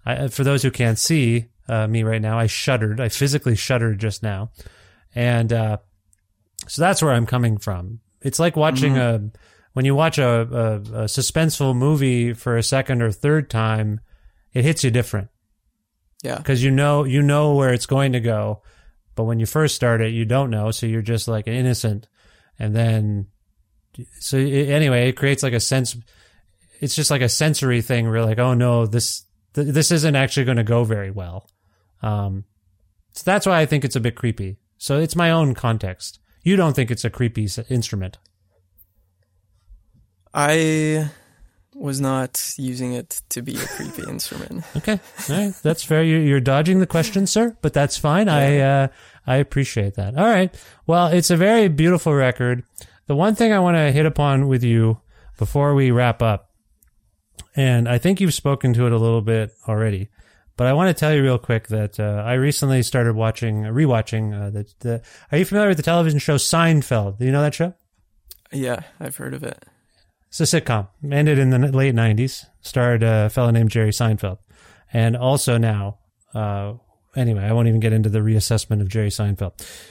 I, for those who can't see uh, me right now, I shuddered. I physically shuddered just now. And uh, so that's where I'm coming from. It's like watching mm-hmm. a, when you watch a, a, a suspenseful movie for a second or third time, it hits you different. Yeah. Because you know, you know where it's going to go. But when you first start it, you don't know. So you're just like innocent. And then, so it, anyway, it creates like a sense, it's just like a sensory thing where you're like, oh no, this, th- this isn't actually going to go very well. Um, so that's why I think it's a bit creepy. So it's my own context. You don't think it's a creepy s- instrument. I was not using it to be a creepy instrument. Okay. All right. That's fair. You're, you're dodging the question, sir, but that's fine. Yeah. I, uh, I appreciate that. All right. Well, it's a very beautiful record. The one thing I want to hit upon with you before we wrap up, and I think you've spoken to it a little bit already, but I want to tell you real quick that uh, I recently started watching, rewatching uh, the, the. Are you familiar with the television show Seinfeld? Do you know that show? Yeah, I've heard of it. It's a sitcom. Ended in the late nineties. Starred a fellow named Jerry Seinfeld, and also now. Uh, anyway, I won't even get into the reassessment of Jerry Seinfeld.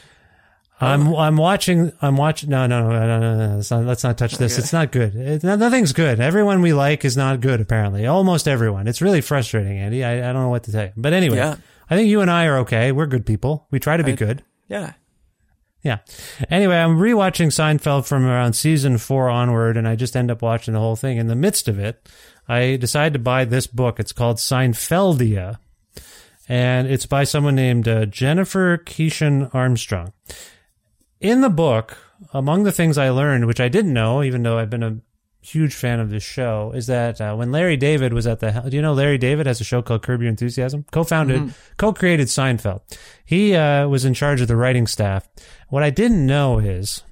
I'm I'm watching. I'm watching. No, no, no, no, no. no. Let's not, let's not touch this. Okay. It's not good. It, nothing's good. Everyone we like is not good. Apparently, almost everyone. It's really frustrating, Andy. I, I don't know what to tell you. But anyway, yeah. I think you and I are okay. We're good people. We try to be I, good. Yeah. Yeah. Anyway, I'm rewatching Seinfeld from around season four onward, and I just end up watching the whole thing. In the midst of it, I decided to buy this book. It's called Seinfeldia, and it's by someone named uh, Jennifer Keeshan Armstrong. In the book, among the things I learned, which I didn't know, even though I've been a huge fan of this show, is that uh, when Larry David was at the... Do you know Larry David has a show called Curb Your Enthusiasm? Co-founded, mm-hmm. co-created Seinfeld. He uh, was in charge of the writing staff. What I didn't know is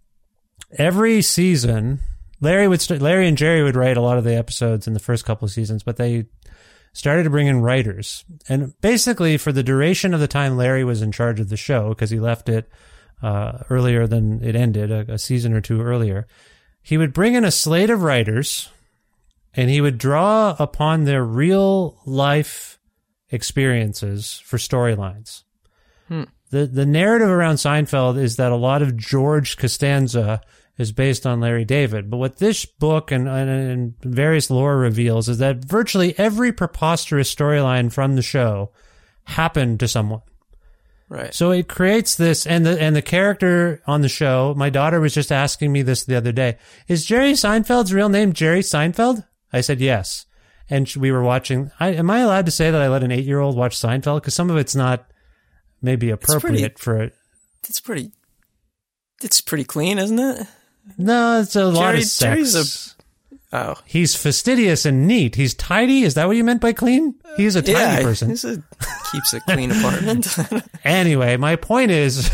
every season, Larry would st- Larry and Jerry would write a lot of the episodes in the first couple of seasons, but they started to bring in writers. And basically, for the duration of the time Larry was in charge of the show, because he left it uh, earlier than it ended, a, a season or two earlier, he would bring in a slate of writers, and he would draw upon their real life experiences for storylines. Hmm. The the narrative around Seinfeld is that a lot of George Costanza is based on Larry David. But what this book and, and, and various lore reveals is that virtually every preposterous storyline from the show happened to someone. Right. So it creates this, and the and the character on the show, my daughter was just asking me this the other day, is Jerry Seinfeld's real name Jerry Seinfeld? I said yes. And we were watching, I, am I allowed to say that I let an eight-year-old watch Seinfeld? Because some of it's not maybe appropriate it's pretty, for it. It's pretty, it's pretty clean, isn't it? No, it's a Jerry, lot of sex. Jerry's a, oh. He's fastidious and neat. He's tidy. Is that what you meant by clean? He's a tidy yeah, person. He's a, keeps a clean apartment. Anyway, my point is,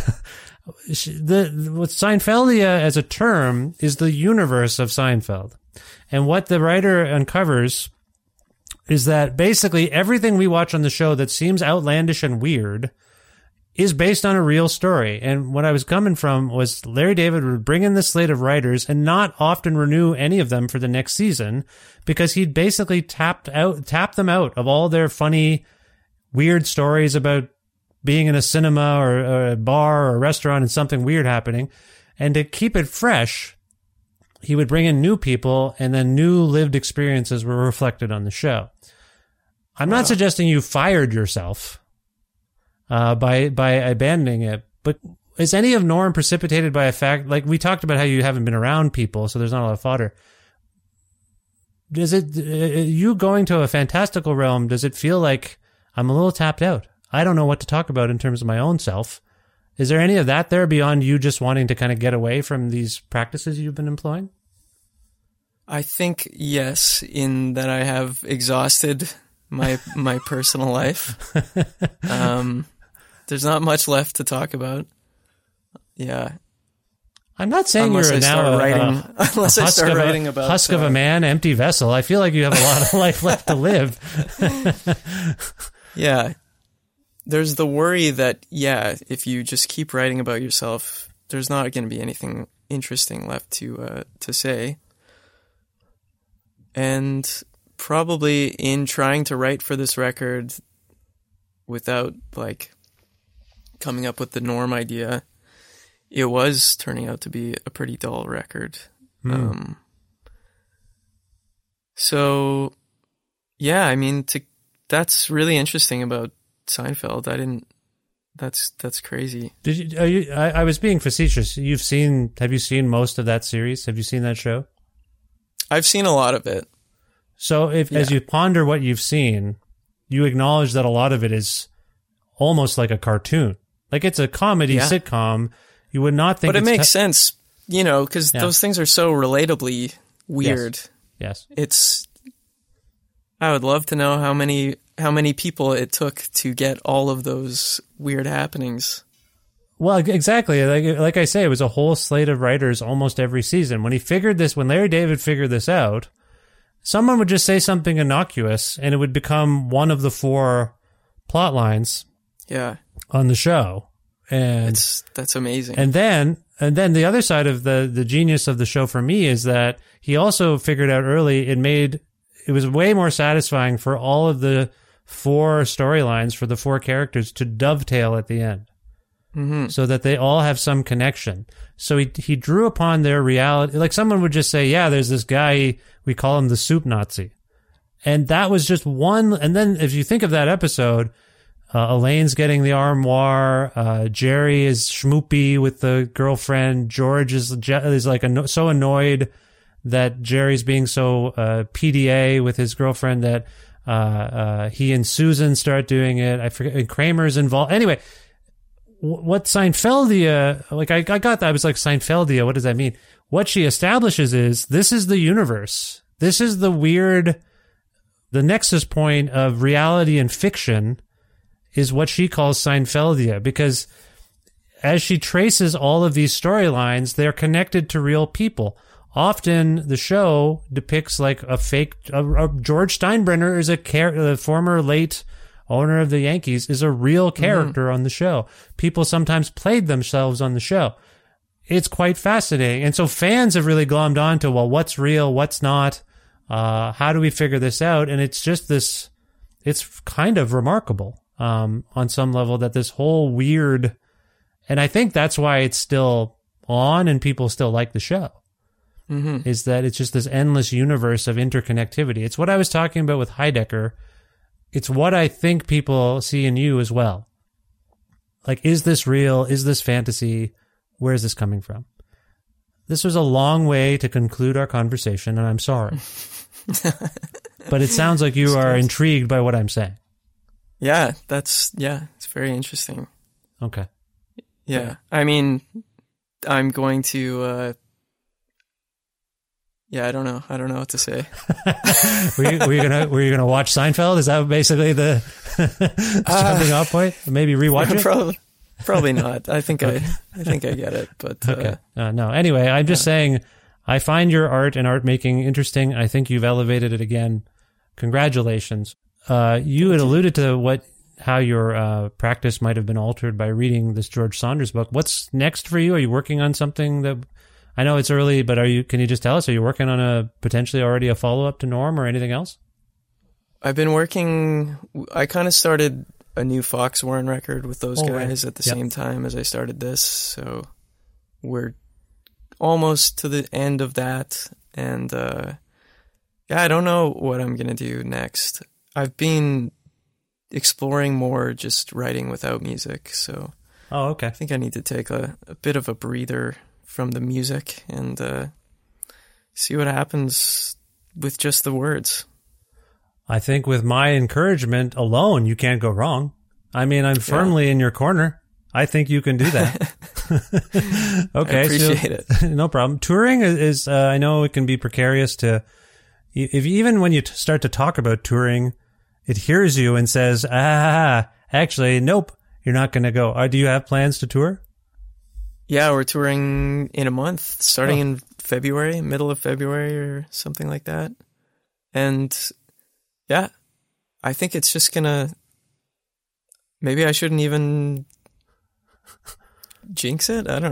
the what Seinfeldia as a term is the universe of Seinfeld. And what the writer uncovers is that basically everything we watch on the show that seems outlandish and weird is based on a real story. And what I was coming from was Larry David would bring in this slate of writers and not often renew any of them for the next season because he'd basically tapped out, tapped them out of all their funny, weird stories about being in a cinema or, or a bar or a restaurant and something weird happening. And to keep it fresh, he would bring in new people, and then new lived experiences were reflected on the show. I'm wow. not suggesting you fired yourself uh, by by abandoning it, but is any of Norm precipitated by a fact, like we talked about how you haven't been around people, so there's not a lot of fodder. Does it, uh, you going to a fantastical realm, does it feel like I'm a little tapped out? I don't know what to talk about in terms of my own self. Is there any of that there beyond you just wanting to kind of get away from these practices you've been employing? I think yes, in that I have exhausted my my personal life. Um, there's not much left to talk about. Yeah. I'm not saying unless you're I now a, writing, a, unless a I husk, start of writing a, about, husk uh, of a man, empty vessel. I feel like you have a lot of life left to live. Yeah. There's the worry that, yeah, if you just keep writing about yourself, there's not going to be anything interesting left to uh, to say. And probably in trying to write for this record without like coming up with the Norm idea, it was turning out to be a pretty dull record. Mm. Um, so yeah, I mean, to, that's really interesting about Seinfeld. I didn't, that's, that's crazy. Did you, are you I, I was being facetious. You've seen, have you seen most of that series? Have you seen that show? I've seen a lot of it. So if, yeah. as you ponder what you've seen, you acknowledge that a lot of it is almost like a cartoon. Like it's a comedy yeah. sitcom. You would not think But it it's makes te- sense, you know, because yeah. those things are so relatably weird. Yes. yes. It's, I would love to know how many how many people it took to get all of those weird happenings. Well, exactly. Like like I say, it was a whole slate of writers almost every season. When he figured this, when Larry David figured this out, someone would just say something innocuous and it would become one of the four plot lines yeah. on the show. And it's, that's amazing. And then and then the other side of the, the genius of the show for me is that he also figured out early it made it was way more satisfying for all of the four storylines for the four characters to dovetail at the end. Mm-hmm. So that they all have some connection. So he he drew upon their reality. Like someone would just say, yeah, there's this guy, we call him the soup Nazi. And that was just one. And then if you think of that episode, uh, Elaine's getting the armoire. Uh, Jerry is schmoopy with the girlfriend. George is, is like anno- so annoyed that Jerry's being so uh, P D A with his girlfriend that uh, uh, he and Susan start doing it. I forget. And Kramer's involved. Anyway, what Seinfeldia, like I, I got that. I was like, Seinfeldia, what does that mean? What she establishes is this is the universe. This is the weird, the nexus point of reality and fiction is what she calls Seinfeldia, because as she traces all of these storylines, they're connected to real people. Often the show depicts like a fake, a, a George Steinbrenner is a, char- a former late owner of the Yankees, is a real character mm-hmm. on the show. People sometimes played themselves on the show. It's quite fascinating. And so fans have really glommed on to, well, what's real, what's not? Uh, how do we figure this out? And it's just this, it's kind of remarkable um, on some level that this whole weird, and I think that's why it's still on and people still like the show, mm-hmm. is that it's just this endless universe of interconnectivity. It's what I was talking about with Heidecker. It's what I think people see in you as well. Like, is this real? Is this fantasy? Where is this coming from? This was a long way to conclude our conversation, and I'm sorry. But it sounds like you are intrigued by what I'm saying. Yeah, that's, yeah, it's very interesting. Okay. Yeah. yeah. I mean, I'm going to, uh, yeah, I don't know. I don't know what to say. were, you, were you gonna Were you gonna watch Seinfeld? Is that basically the jumping uh, off point? Maybe rewatch it. Probably, probably not. I think okay. I, I think I get it. But uh, okay, uh, no. Anyway, I'm just yeah. saying, I find your art and art making interesting. I think you've elevated it again. Congratulations. Uh, you Thank had alluded you. to what how your uh, practice might have been altered by reading this George Saunders book. What's next for you? Are you working on something that? I know it's early, but are you? Can you just tell us? Are you working on a potentially already a follow up to Norm or anything else? I've been working. I kind of started a new Fox Warren record with those oh, guys right. at the yep. same time as I started this, so we're almost to the end of that. And uh, yeah, I don't know what I'm gonna do next. I've been exploring more just writing without music, so oh, okay. I think I need to take a, a bit of a breather from the music and uh, see what happens with just the words. I think with my encouragement alone, you can't go wrong. I mean, I'm firmly yeah. in your corner. I think you can do that. Okay, I appreciate so, it. No problem. Touring is, is uh, I know it can be precarious to, if even when you t- start to talk about touring, it hears you and says, ah, actually, nope, you're not going to go. Uh, do you have plans to tour? Yeah, we're touring in a month, starting oh. in February, middle of February or something like that. And yeah, I think it's just gonna, maybe I shouldn't even jinx it. I don't know.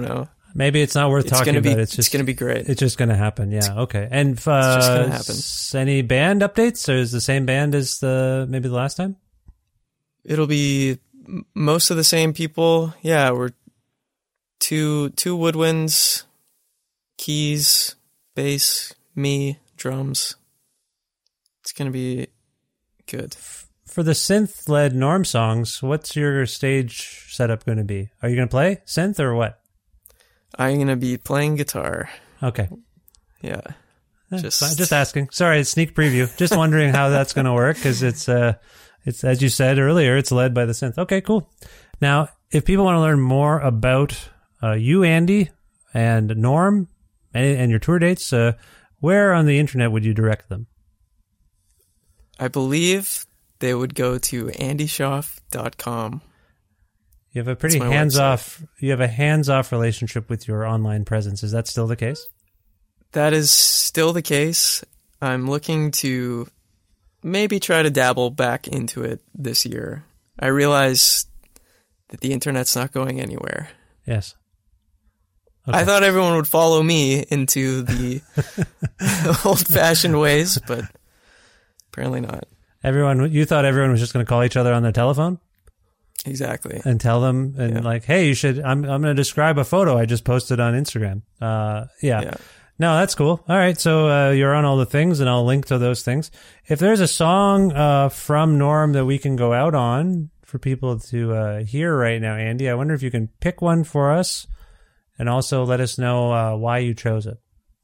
Maybe it's not worth It's talking gonna be about. It's just it's gonna be great. It's just going to happen. Yeah. Okay. And uh, just gonna happen. s- any band updates? Or is the same band as the maybe the last time? It'll be m- most of the same people. Yeah, we're two two woodwinds, keys, bass, me, drums. It's gonna be good. For the synth-led Norm songs, what's your stage setup going to be? Are you going to play synth or what? I'm gonna be playing guitar. Okay. Yeah. Eh, Just- fine. Just asking. Sorry, sneak preview. Just wondering how that's going to work because it's, uh, it's as you said earlier, it's led by the synth. Okay, cool. Now, if people want to learn more about uh, you, Andy, and Norm, and, and your tour dates, uh, where on the internet would you direct them? I believe they would go to andy schaaf dot com. You have a pretty That's my hands-off. You have a hands-off relationship with your online presence. Is that still the case? That is still the case. I'm looking to maybe try to dabble back into it this year. I realize that the internet's not going anywhere. Yes. I thought everyone would follow me into the old-fashioned ways, but apparently not. Everyone, you thought everyone was just going to call each other on their telephone Exactly. and tell them, and Yeah. like, hey, you should. I'm I'm going to describe a photo I just posted on Instagram. Uh, yeah. Yeah. No, that's cool. All right, so uh, you're on all the things, and I'll link to those things. If there's a song uh, from Norm that we can go out on for people to uh, hear right now, Andy, I wonder if you can pick one for us, and also let us know uh, why you chose it.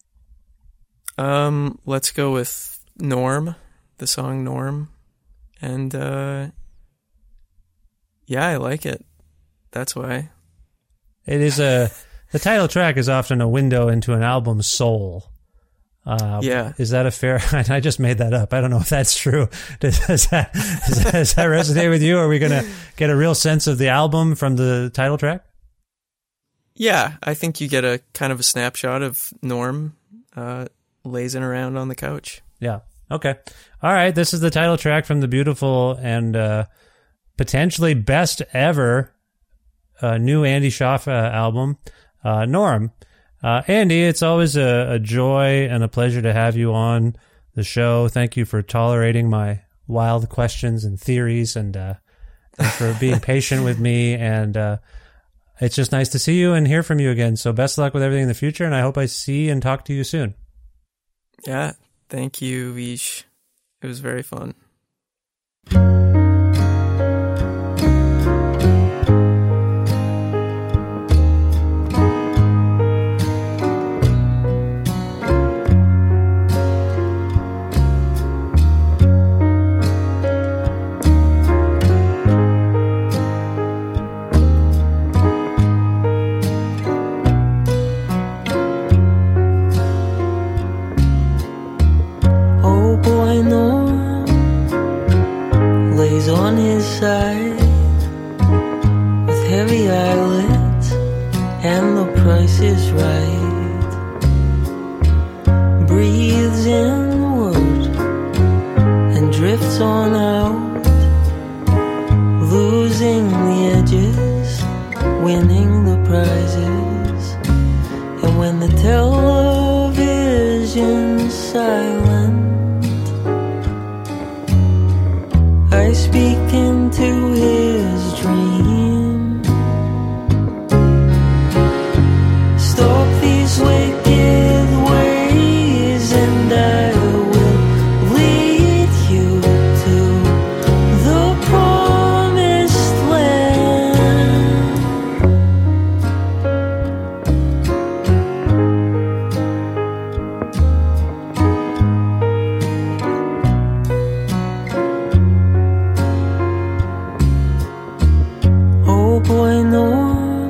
Um, let's go with Norm, the song Norm. And, uh, yeah, I like it. That's why. It is a the title track is often a window into an album's soul. Uh, Yeah. Is that a fair? I just made that up. I don't know if that's true. Does, does that, does that does that resonate with you? Are we gonna get a real sense of the album from the title track? Yeah, I think you get a kind of a snapshot of Norm uh, lazing around on the couch. Yeah. Okay. All right. This is the title track from the beautiful and uh, potentially best ever uh, new Andy Schaaf uh, album, uh, Norm. Uh, Andy, it's always a, a joy and a pleasure to have you on the show. Thank you for tolerating my wild questions and theories, and, uh, and for being patient with me. And uh, it's just nice to see you and hear from you again. So best of luck with everything in the future, and I hope I see and talk to you soon. Yeah, thank you, Vish. It was very fun. Oh boy, Norm lays on his side with heavy eyelids, and the price is right. Breathes in the word and drifts on out, losing the edges, winning the prizes. And when the television's silent, I speak into his dream. Stop these wicked ways, and I will lead you to the promised land. Oh boy, Norm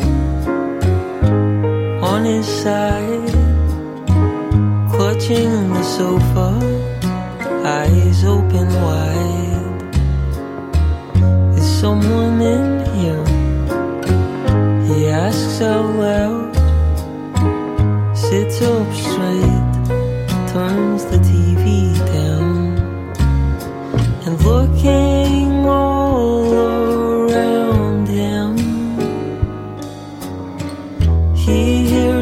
on his side, clutching the sofa, eyes open wide. Is someone in here? He asks out loud, sits up straight, turns the T V down, and looking all around him, he hears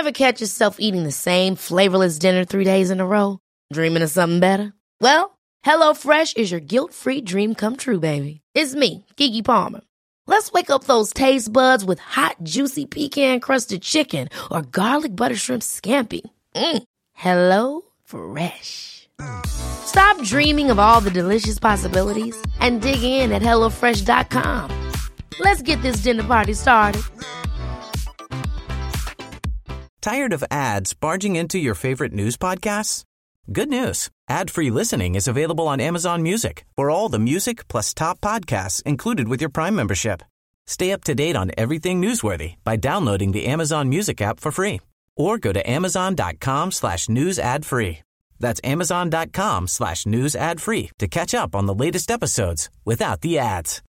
Ever catch yourself eating the same flavorless dinner three days in a row? Dreaming of something better? Well, HelloFresh is your guilt-free dream come true, baby. It's me, Keke Palmer. Let's wake up those taste buds with hot, juicy pecan-crusted chicken or garlic butter shrimp scampi. Mm. Hello Fresh. Stop dreaming of all the delicious possibilities and dig in at hello fresh dot com. Let's get this dinner party started. Tired of ads barging into your favorite news podcasts? Good news. Ad-free listening is available on Amazon Music for all the music plus top podcasts included with your Prime membership. Stay up to date on everything newsworthy by downloading the Amazon Music app for free or go to amazon.com slash news ad free. That's amazon.com slash news ad free to catch up on the latest episodes without the ads.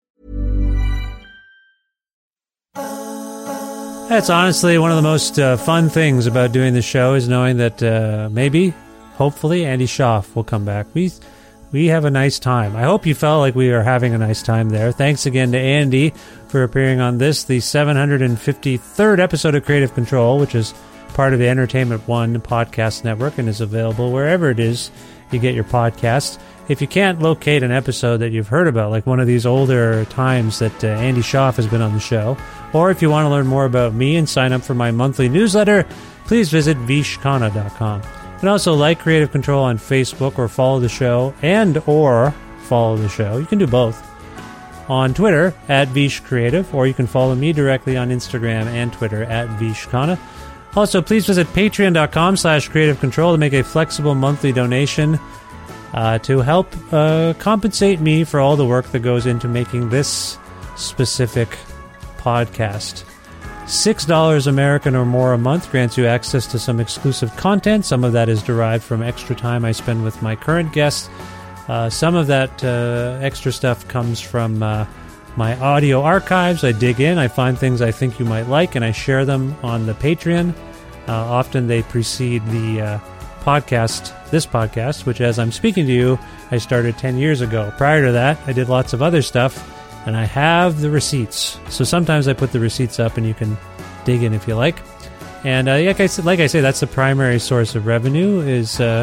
That's honestly one of the most uh, fun things about doing the show is knowing that uh, maybe, hopefully, Andy Schaaf will come back. We we have a nice time. I hope you felt like we are having a nice time there. Thanks again to Andy for appearing on this, the seven hundred fifty-third episode of Creative Control, which is part of the Entertainment One podcast network and is available wherever it is you get your podcasts. If you can't locate an episode that you've heard about, like one of these older times that uh, Andy Schaaf has been on the show, or if you want to learn more about me and sign up for my monthly newsletter, please visit vish khanna dot com. You can also like Creative Control on Facebook or follow the show and or follow the show. You can do both. On Twitter, at Vish Creative, or you can follow me directly on Instagram and Twitter, at Vish Khanna. Also, please visit patreon.com slash creative control to make a flexible monthly donation uh, to help uh, compensate me for all the work that goes into making this specific podcast. six dollars American or more a month grants you access to some exclusive content. Some of that is derived from extra time I spend with my current guests. Uh, some of that uh, extra stuff comes from uh, my audio archives. I dig in, I find things I think you might like, and I share them on the Patreon. Uh, often they precede the uh, podcast, this podcast, which as I'm speaking to you, I started ten years ago. Prior to that, I did lots of other stuff, and I have the receipts. So sometimes I put the receipts up, and you can dig in if you like. And uh, like I said, like I say, that's the primary source of revenue. Is uh,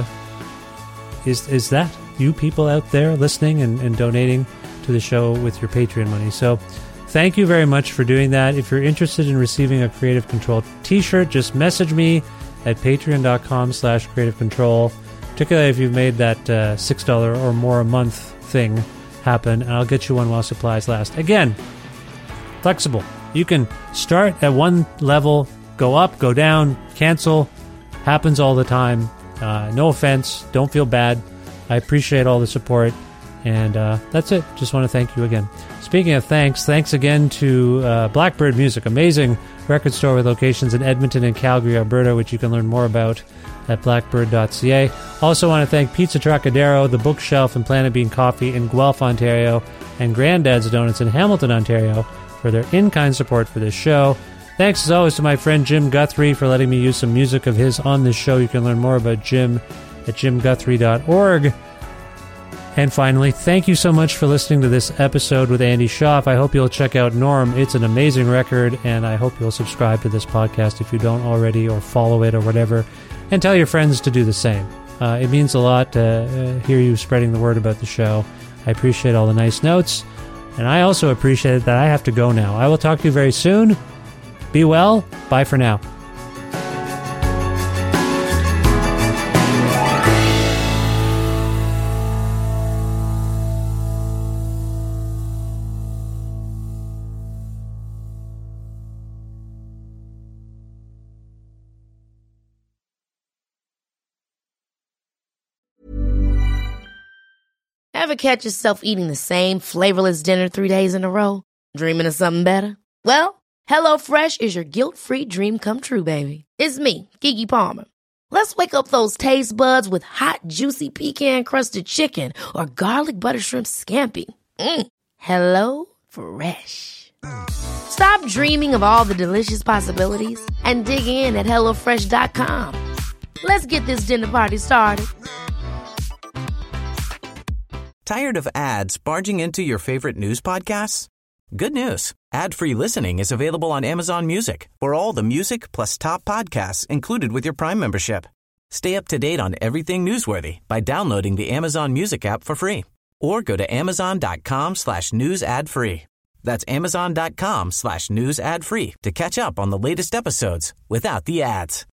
is is that you people out there listening and, and donating to the show with your Patreon money? So thank you very much for doing that. If you're interested in receiving a Creative Control t-shirt, just message me at patreon.com slash creative control, particularly if you've made that uh, six dollars or more a month thing happen, and I'll get you one while supplies last. Again, flexible. You can start at one level, go up, go down, cancel. Happens all the time. Uh, no offense. Don't feel bad. I appreciate all the support. And uh, that's it. Just want to thank you again. Speaking of thanks, thanks again to uh, Blackbird Music, amazing record store with locations in Edmonton and Calgary, Alberta, which you can learn more about at blackbird dot c a. Also want to thank Pizza Trocadero, The Bookshelf, and Planet Bean Coffee in Guelph, Ontario, and Granddad's Donuts in Hamilton, Ontario, for their in-kind support for this show. Thanks as always to my friend Jim Guthrie for letting me use some music of his on this show. You can learn more about Jim at jim guthrie dot org. And finally, thank you so much for listening to this episode with Andy Schaaf. I hope you'll check out Norm. It's an amazing record, and I hope you'll subscribe to this podcast if you don't already, or follow it or whatever, and tell your friends to do the same. Uh, it means a lot to uh, hear you spreading the word about the show. I appreciate all the nice notes, and I also appreciate that I have to go now. I will talk to you very soon. Be well. Bye for now. Ever catch yourself eating the same flavorless dinner three days in a row? Dreaming of something better? Well, HelloFresh is your guilt-free dream come true, baby. It's me, Keke Palmer. Let's wake up those taste buds with hot, juicy pecan-crusted chicken or garlic butter shrimp scampi. Mm. Hello Fresh. Stop dreaming of all the delicious possibilities and dig in at hello fresh dot com. Let's get this dinner party started. Tired of ads barging into your favorite news podcasts? Good news. Ad-free listening is available on Amazon Music for all the music plus top podcasts included with your Prime membership. Stay up to date on everything newsworthy by downloading the Amazon Music app for free or go to amazon.com slash news ad free. That's amazon.com slash news ad free to catch up on the latest episodes without the ads.